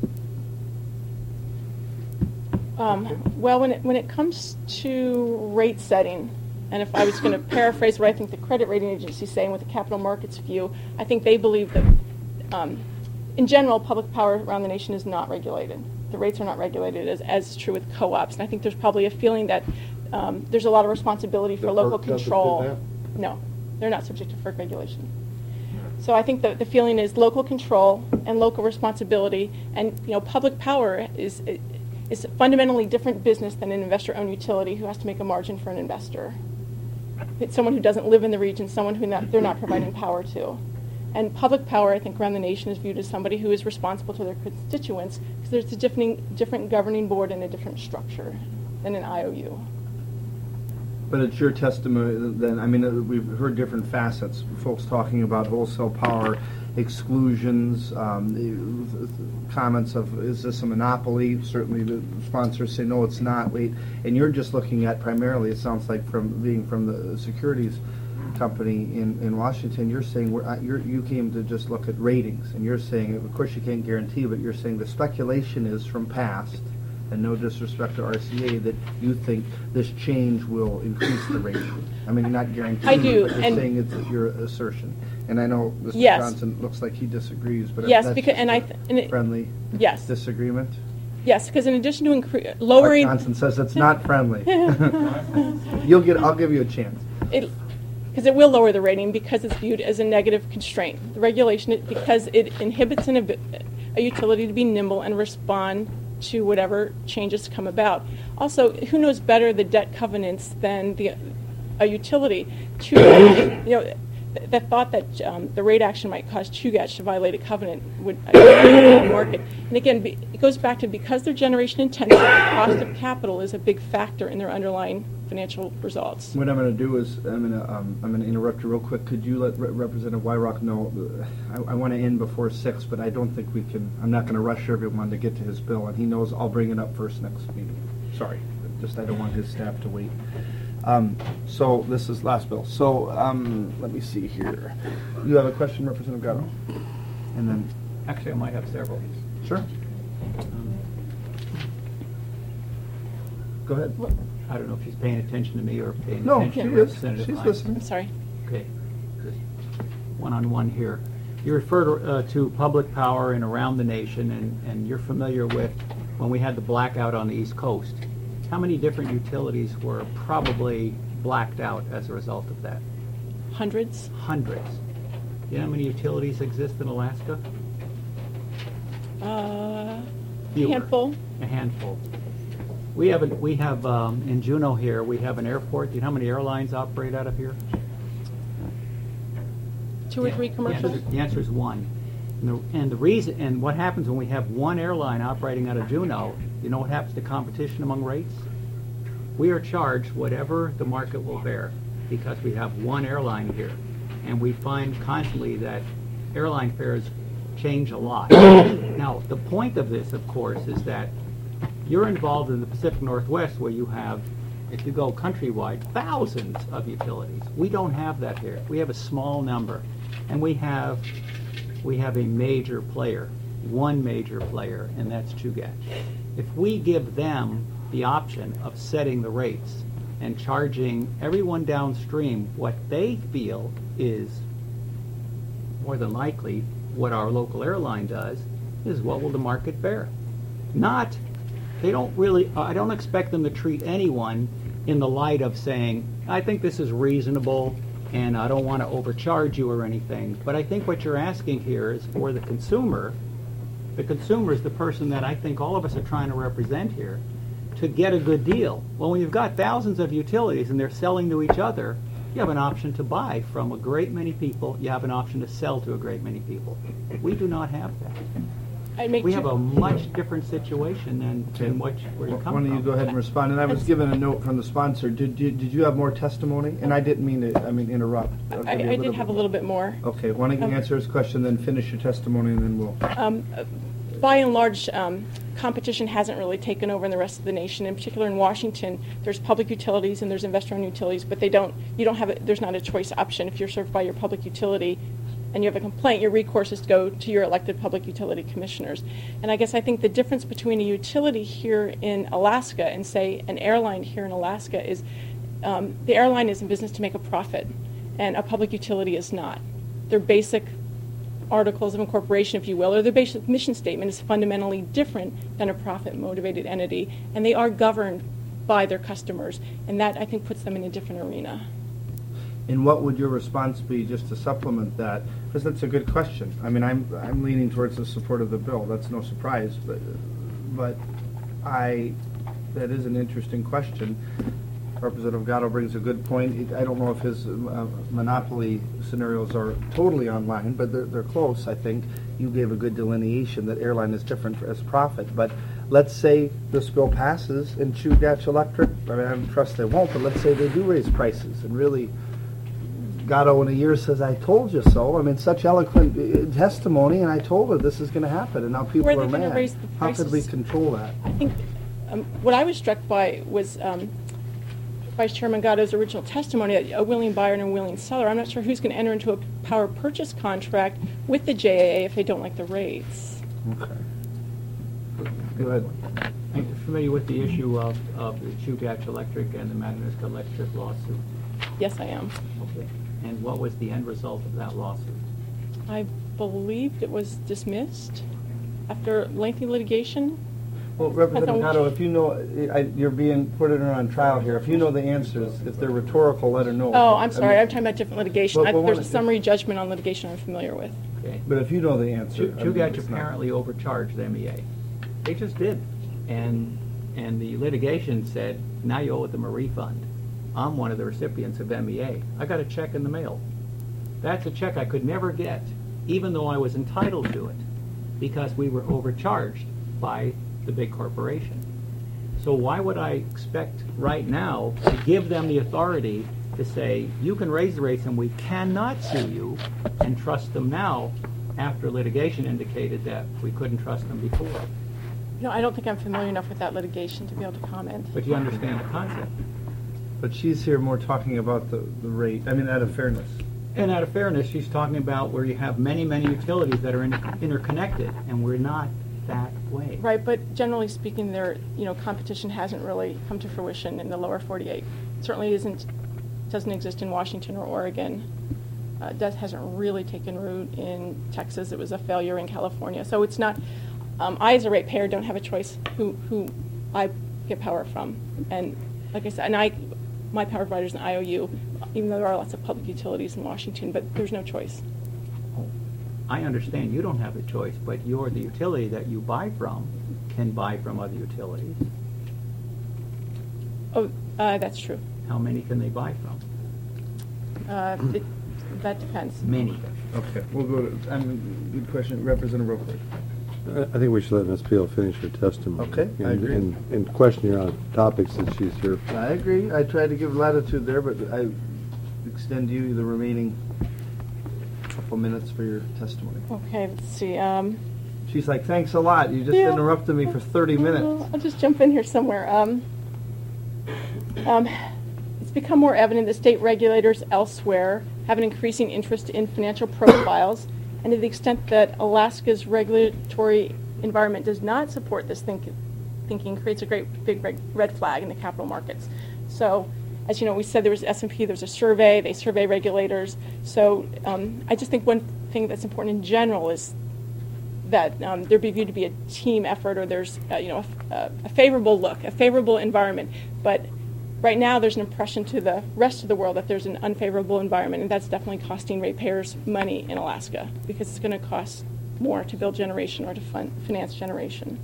[SPEAKER 20] Um, well, when it when it comes to rate setting, and if I was going to paraphrase what I think the credit rating agency is saying with the capital markets view, I think they believe that, um, in general, public power around the nation is not regulated. The rates are not regulated, as, as is true with co-ops. And I think there's probably a feeling that um, there's a lot of responsibility for
[SPEAKER 21] The
[SPEAKER 20] local
[SPEAKER 21] FERC doesn't do
[SPEAKER 20] control.
[SPEAKER 21] that?
[SPEAKER 20] No, they're not subject to FERC regulation. So I think the, the feeling is local control and local responsibility, and you know, public power is is a fundamentally different business than an investor-owned utility who has to make a margin for an investor. It's someone who doesn't live in the region, someone who not, they're not providing power to. And public power, I think, around the nation is viewed as somebody who is responsible to their constituents because there's a different, different governing board and a different structure than an I O U.
[SPEAKER 1] But it's your testimony then, I mean, we've heard different facets, folks talking about wholesale power exclusions, um, the, the comments of, is this a monopoly? Certainly the sponsors say, no, it's not. Wait, and you're just looking at primarily, it sounds like from being from the securities company in, in Washington, you're saying, we're, you're, you came to just look at ratings, and you're saying, of course you can't guarantee, but you're saying the speculation is from past, and no disrespect to R C A, that you think this change will increase the rating. I mean, you're not guaranteeing,
[SPEAKER 20] I do,
[SPEAKER 1] but you're
[SPEAKER 20] and
[SPEAKER 1] saying it's your assertion. And I know Mister
[SPEAKER 20] Yes.
[SPEAKER 1] Johnson looks like he disagrees, but
[SPEAKER 20] Yes,
[SPEAKER 1] that's
[SPEAKER 20] because
[SPEAKER 1] just
[SPEAKER 20] and
[SPEAKER 1] a
[SPEAKER 20] I th- and it,
[SPEAKER 1] friendly
[SPEAKER 20] yes.
[SPEAKER 1] disagreement.
[SPEAKER 20] Yes, because in addition to incre- lowering,
[SPEAKER 1] Mark Johnson says it's not friendly. You'll get. I'll give you a chance.
[SPEAKER 20] it because it will lower the rating because it's viewed as a negative constraint. The regulation, because it inhibits an, ab- a utility to be nimble and respond to whatever changes come about. Also, who knows better the debt covenants than the a utility? To, you know, th- the thought that um, the rate action might cause Chugach to violate a covenant would uh, market. And again, be, it goes back to because they're generation intensive, the cost of capital is a big factor in their underlying financial results.
[SPEAKER 1] What I'm going to do is I'm going to um, I'm going to interrupt you real quick. Could you let Re- Representative Wyrock know? Uh, I, I want to end before six, but I don't think we can. I'm not going to rush everyone to get to his bill, and he knows I'll bring it up first next meeting. Sorry, just I don't want his staff to wait. Um, so this is last bill. So um, let me see here. You have a question, Representative Gatto? And then
[SPEAKER 17] Actually, I might have several.
[SPEAKER 1] Sure.
[SPEAKER 17] Um,
[SPEAKER 1] Go ahead.
[SPEAKER 17] I don't know if she's paying attention to me or paying
[SPEAKER 1] No,
[SPEAKER 17] attention
[SPEAKER 1] she
[SPEAKER 17] to
[SPEAKER 1] is.
[SPEAKER 17] Representative
[SPEAKER 1] She's
[SPEAKER 17] Hines.
[SPEAKER 1] listening.
[SPEAKER 20] I'm sorry.
[SPEAKER 17] Okay. Just one-on-one here. You refer to, uh, to public power and around the nation, and, and you're familiar with when we had the blackout on the East Coast. how many different utilities were probably blacked out as a result of that?
[SPEAKER 20] Hundreds.
[SPEAKER 17] Hundreds. You know how many utilities exist in Alaska?
[SPEAKER 20] Uh,
[SPEAKER 17] Fewer.
[SPEAKER 20] handful.
[SPEAKER 17] A handful. We have, a, we have um, in Juneau here, we have an airport. Do you know how many airlines operate out of here?
[SPEAKER 20] Two or three
[SPEAKER 17] The
[SPEAKER 20] commercial.
[SPEAKER 17] answer, the answer is one. And the, and the reason, and what happens when we have one airline operating out of Juneau, you know what happens to competition among rates? We are charged whatever the market will bear because we have one airline here. And we find constantly that airline fares change a lot. Now, the point of this, of course, is that you're involved in the Pacific Northwest where you have, if you go countrywide, thousands of utilities. We don't have that here. We have a small number. And we have we have a major player, one major player, and that's Chugach. If we give them the option of setting the rates and charging everyone downstream what they feel is more than likely what our local airline does, is what will the market bear. Not, they don't really, I don't expect them to treat anyone in the light of saying, I think this is reasonable and I don't want to overcharge you or anything. But I think what you're asking here is for the consumer, the consumer is the person that I think all of us are trying to represent here, to get a good deal. Well, when you've got thousands of utilities and they're selling to each other, you have an option to buy from a great many people. You have an option to sell to a great many people. We do not have that.
[SPEAKER 20] I'd make
[SPEAKER 17] We
[SPEAKER 20] two-
[SPEAKER 17] have a much different situation than, than what, where you come
[SPEAKER 1] Why
[SPEAKER 17] from.
[SPEAKER 1] don't you go ahead and respond? And I was given a note from the sponsor. Did you, did you have more testimony? And I didn't mean to, I mean, interrupt. I'll give
[SPEAKER 20] I,
[SPEAKER 1] you
[SPEAKER 20] I
[SPEAKER 1] little
[SPEAKER 20] did
[SPEAKER 1] bit
[SPEAKER 20] have a
[SPEAKER 1] more.
[SPEAKER 20] little bit more.
[SPEAKER 1] Okay, why don't you
[SPEAKER 20] Um,
[SPEAKER 1] answer his question, then finish your testimony, and then we'll.
[SPEAKER 20] Um, uh, by and large, um, competition hasn't really taken over in the rest of the nation. In particular, in Washington, there's public utilities and there's investor-owned utilities, but they don't. You don't have. A, there's not a choice option. If you're served by your public utility, and you have a complaint, your recourse is to go to your elected public utility commissioners. And I guess I think the difference between a utility here in Alaska and, say, an airline here in Alaska is um, the airline is in business to make a profit, and a public utility is not. Their basic articles of incorporation, if you will, or their basic mission statement is fundamentally different than a profit-motivated entity, and they are governed by their customers, and that, I think, puts them in a different arena.
[SPEAKER 1] And what would your response be, just to supplement that? Because that's a good question. I mean, I'm I'm leaning towards the support of the bill. That's no surprise, but but I that is an interesting question. Representative Gatto brings a good point. I don't know if his uh, monopoly scenarios are totally online, but they're they're close. I think you gave a good delineation that airline is different as profit. But let's say this bill passes and Chugach Electric. I mean, I trust they won't, but let's say they do raise prices and really. Gatto in a year says, I told you so. I mean, such eloquent uh, testimony, and I told her this is going to happen, and now people
[SPEAKER 20] Where are
[SPEAKER 1] are
[SPEAKER 20] they gonna
[SPEAKER 1] mad.
[SPEAKER 20] raise the
[SPEAKER 1] How could we
[SPEAKER 20] prices?
[SPEAKER 1] control that?
[SPEAKER 20] I think um, what I was struck by was um, Vice Chairman Gatto's original testimony, a willing buyer and a willing seller. I'm not sure who's going to enter into a power purchase contract with the J A A if they don't like the rates.
[SPEAKER 1] Okay. Go ahead.
[SPEAKER 17] Are you familiar with the issue of, of the Chugach Electric and the Magnetic Electric lawsuit?
[SPEAKER 20] Yes, I am.
[SPEAKER 17] Okay. And what was the end result of that lawsuit?
[SPEAKER 20] I believed it was dismissed after lengthy litigation.
[SPEAKER 1] Well, Representative Gatto, if you know, I, you're being putting her on trial here. If you know the answers, if they're rhetorical, let her know.
[SPEAKER 20] Oh, I'm
[SPEAKER 1] I
[SPEAKER 20] sorry.
[SPEAKER 1] mean-
[SPEAKER 20] I'm talking about different litigation.
[SPEAKER 1] Well,
[SPEAKER 20] I,
[SPEAKER 1] well,
[SPEAKER 20] there's a
[SPEAKER 1] what-
[SPEAKER 20] summary judgment on litigation I'm familiar with.
[SPEAKER 17] Okay.
[SPEAKER 1] But if you know the answer,
[SPEAKER 17] Chu-
[SPEAKER 1] I mean,
[SPEAKER 17] Chugach
[SPEAKER 1] it's not-
[SPEAKER 17] apparently overcharged M E A. They just did. And and the litigation said, now you owe them a refund. I'm one of the recipients of M E A. I got a check in the mail. That's a check I could never get, even though I was entitled to it, because we were overcharged by the big corporation. So why would I expect right now to give them the authority to say, you can raise the rates and we cannot sue you, and trust them now after litigation indicated that we couldn't trust them before?
[SPEAKER 20] No, I don't think I'm familiar enough with that litigation to be able to comment.
[SPEAKER 17] But you understand the concept.
[SPEAKER 1] But she's here more talking about the, the rate, I mean, out of fairness.
[SPEAKER 17] And out of fairness, she's talking about where you have many, many utilities that are inter- interconnected, and we're not that way.
[SPEAKER 20] Right, but generally speaking, there, you know, competition hasn't really come to fruition in the lower forty-eight. Certainly isn't, doesn't exist in Washington or Oregon. Uh, that hasn't really taken root in Texas. It was a failure in California. So it's not. Um, I, as a ratepayer, don't have a choice who who I get power from. And like I said, and I, my power provider is an I O U, even though there are lots of public utilities in Washington, but there's no choice.
[SPEAKER 17] I understand you don't have a choice, but you're the utility that you buy from can buy from other utilities.
[SPEAKER 20] Oh, uh, that's true.
[SPEAKER 17] How many can they buy from?
[SPEAKER 20] Uh, it, that depends.
[SPEAKER 17] Many.
[SPEAKER 15] Okay, we'll go to, I mean, good question, Representative Roper.
[SPEAKER 11] I think we should let Miz Peel finish her testimony.
[SPEAKER 1] Okay, I
[SPEAKER 11] and,
[SPEAKER 1] agree.
[SPEAKER 11] And, and question her on topics that she's here for.
[SPEAKER 1] I agree. I tried to give latitude there, but I extend you the remaining couple minutes for your testimony.
[SPEAKER 20] Okay, let's see. Um,
[SPEAKER 1] She's like, thanks a lot. You just
[SPEAKER 20] Yeah.
[SPEAKER 1] interrupted me for thirty minutes.
[SPEAKER 20] I'll just jump in here somewhere. Um, um, it's become more evident that state regulators elsewhere have an increasing interest in financial profiles, and to the extent that Alaska's regulatory environment does not support this think- thinking, creates a great big red, red flag in the capital markets. So, as you know, we said there was S and P, there was a survey, they survey regulators. So um, I just think one thing that's important in general is that um, there be viewed to be a team effort, or there's uh, you know a, a favorable look, a favorable environment. But right now there's an impression to the rest of the world that there's an unfavorable environment, and that's definitely costing ratepayers money in Alaska, because it's going to cost more to build generation or to fund, finance generation.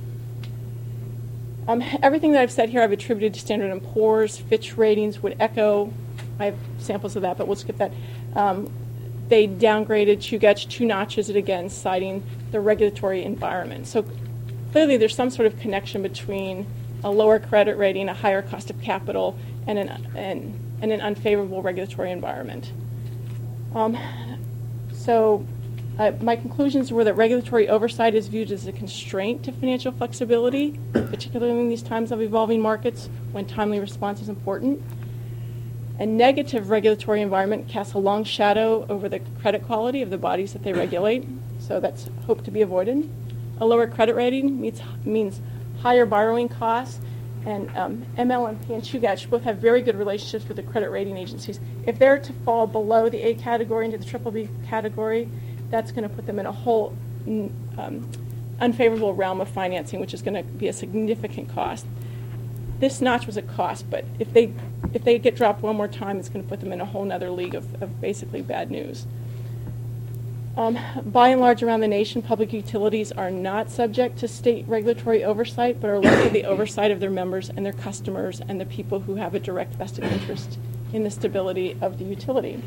[SPEAKER 20] Um, everything that I've said here I've attributed to Standard and Poor's. Fitch ratings would echo. I have samples of that, but we'll skip that. Um, they downgraded Chugach two notches it again, citing the regulatory environment. So clearly there's some sort of connection between a lower credit rating, a higher cost of capital, and an, and, and an unfavorable regulatory environment. Um, so uh, my conclusions were that regulatory oversight is viewed as a constraint to financial flexibility, particularly in these times of evolving markets when timely response is important. A negative regulatory environment casts a long shadow over the credit quality of the bodies that they regulate, so that's hoped to be avoided. A lower credit rating means, means higher borrowing costs, and um, M L M P and Chugach both have very good relationships with the credit rating agencies. If they're to fall below the A category into the triple B category, that's going to put them in a whole um, unfavorable realm of financing, which is going to be a significant cost. This notch was a cost, but if they if they get dropped one more time, it's going to put them in a whole other league of, of basically bad news. Um, by and large around the nation, public utilities are not subject to state regulatory oversight, but are left to the oversight of their members and their customers and the people who have a direct vested interest in the stability of the utility.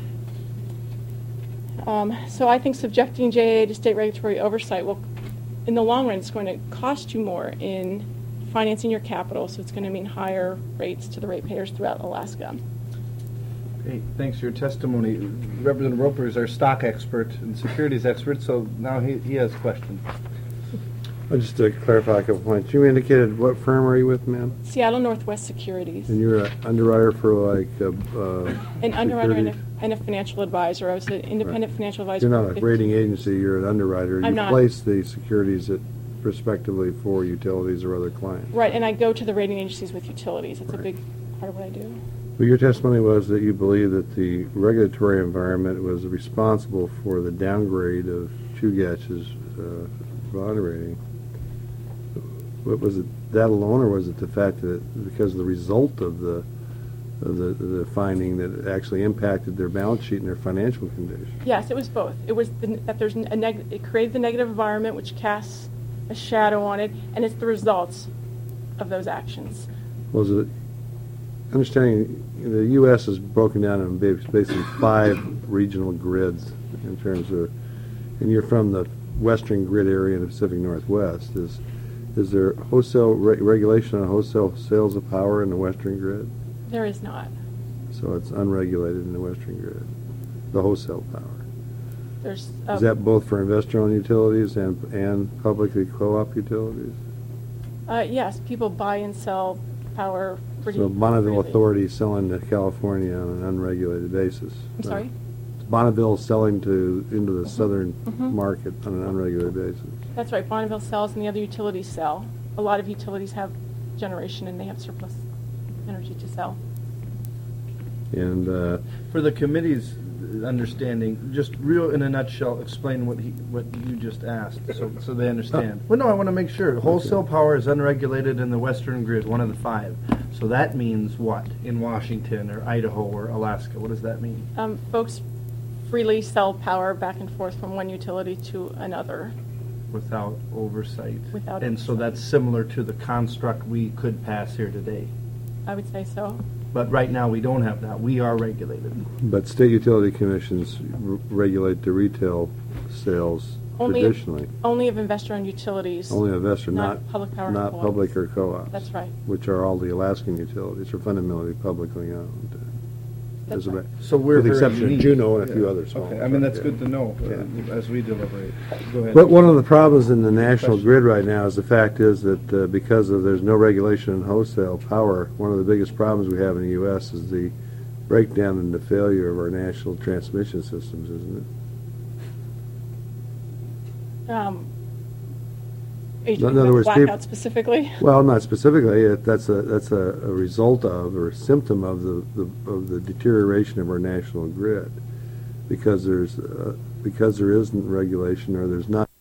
[SPEAKER 20] Um, so I think subjecting J A A to state regulatory oversight will, in the long run, it's going to cost you more in financing your capital, so it's going to mean higher rates to the ratepayers throughout Alaska.
[SPEAKER 1] Okay, thanks for your testimony. Representative Roper is our stock expert and securities expert, so now he, he has questions.
[SPEAKER 11] Well, just to clarify a couple points, you indicated what firm are you with, ma'am?
[SPEAKER 20] Seattle Northwest Securities.
[SPEAKER 11] And you're an underwriter for like uh, uh,
[SPEAKER 20] An underwriter and a,
[SPEAKER 11] securities?
[SPEAKER 20] and a financial advisor. I was an independent
[SPEAKER 11] Right.
[SPEAKER 20] financial advisor.
[SPEAKER 11] You're
[SPEAKER 20] for
[SPEAKER 11] not a
[SPEAKER 20] fifteen
[SPEAKER 11] rating agency, you're an underwriter.
[SPEAKER 20] I'm
[SPEAKER 11] You
[SPEAKER 20] not.
[SPEAKER 11] place the securities that respectively for utilities or other clients.
[SPEAKER 20] Right, and I go to the rating agencies with utilities. It's a big part of what I do.
[SPEAKER 11] Well, your testimony was that you believe that the regulatory environment was responsible for the downgrade of Chugach's uh, bond rating. What was it, that alone, or was it the fact that because of the result of the of the, the finding that it actually impacted their balance sheet and their financial condition?
[SPEAKER 20] Yes, it was both. It was the, that there's a neg- it created the negative environment, which casts a shadow on it, and it's the results of those actions.
[SPEAKER 11] Was it understanding the U S is broken down in basically five regional grids in terms of, and you're from the western grid area in the Pacific Northwest. Is is there wholesale re- regulation on wholesale sales of power in the western grid?
[SPEAKER 20] There is not.
[SPEAKER 11] So it's unregulated in the western grid, the wholesale power.
[SPEAKER 20] There's uh,
[SPEAKER 11] Is that both for investor-owned utilities and and publicly co-op utilities?
[SPEAKER 20] uh, yes, people buy and sell power pretty
[SPEAKER 11] So Bonneville
[SPEAKER 20] freely.
[SPEAKER 11] Authority selling to California on an unregulated basis.
[SPEAKER 20] I'm sorry?
[SPEAKER 11] Bonneville selling to into the southern
[SPEAKER 20] Mhm.
[SPEAKER 11] market on an unregulated basis.
[SPEAKER 20] That's right. Bonneville sells and the other utilities sell. A lot of utilities have generation and they have surplus energy to sell.
[SPEAKER 11] And uh,
[SPEAKER 1] For the committee's understanding, just real in a nutshell, explain what he, what you just asked, so, so they understand. Well, no, I want to make sure. Wholesale power is unregulated in the Western grid, one of the five. So that means what in Washington or Idaho or Alaska? What does that mean?
[SPEAKER 20] Um, folks freely sell power back and forth from one utility to another.
[SPEAKER 1] Without oversight.
[SPEAKER 20] Without
[SPEAKER 1] And so that's similar to the construct we could pass here today.
[SPEAKER 20] I would say so.
[SPEAKER 1] But right now, we don't have that. We are regulated.
[SPEAKER 11] But state utility commissions r- regulate the retail sales
[SPEAKER 20] Only
[SPEAKER 11] traditionally.
[SPEAKER 20] only of investor-owned utilities.
[SPEAKER 11] Only investor,
[SPEAKER 20] not,
[SPEAKER 11] not
[SPEAKER 20] public power.
[SPEAKER 11] not
[SPEAKER 20] co-ops.
[SPEAKER 11] public or co-ops.
[SPEAKER 20] That's right.
[SPEAKER 11] Which are all the Alaskan utilities, are fundamentally publicly owned.
[SPEAKER 20] That's
[SPEAKER 11] As a-
[SPEAKER 20] right.
[SPEAKER 1] So we're
[SPEAKER 11] with the
[SPEAKER 1] very
[SPEAKER 11] exception of
[SPEAKER 1] unique.
[SPEAKER 11] Juneau and a few
[SPEAKER 1] Yeah.
[SPEAKER 11] others.
[SPEAKER 1] Okay, I mean, that's good to know
[SPEAKER 11] Yeah.
[SPEAKER 1] uh, as we deliberate. Go ahead.
[SPEAKER 11] But one of the problems in the national grid right now is the fact is that uh, because of there's no regulation in wholesale power, one of the biggest problems we have in the U S is the breakdown and the failure of our national transmission systems, isn't it?
[SPEAKER 20] Um, are you
[SPEAKER 11] In
[SPEAKER 20] talking
[SPEAKER 11] other
[SPEAKER 20] about
[SPEAKER 11] words,
[SPEAKER 20] blackout
[SPEAKER 11] peop-
[SPEAKER 20] specifically?
[SPEAKER 11] Well, not specifically. It, that's a that's a, a result of or a symptom of the, the of the deterioration of our national grid, because there's uh, because there isn't regulation or there's not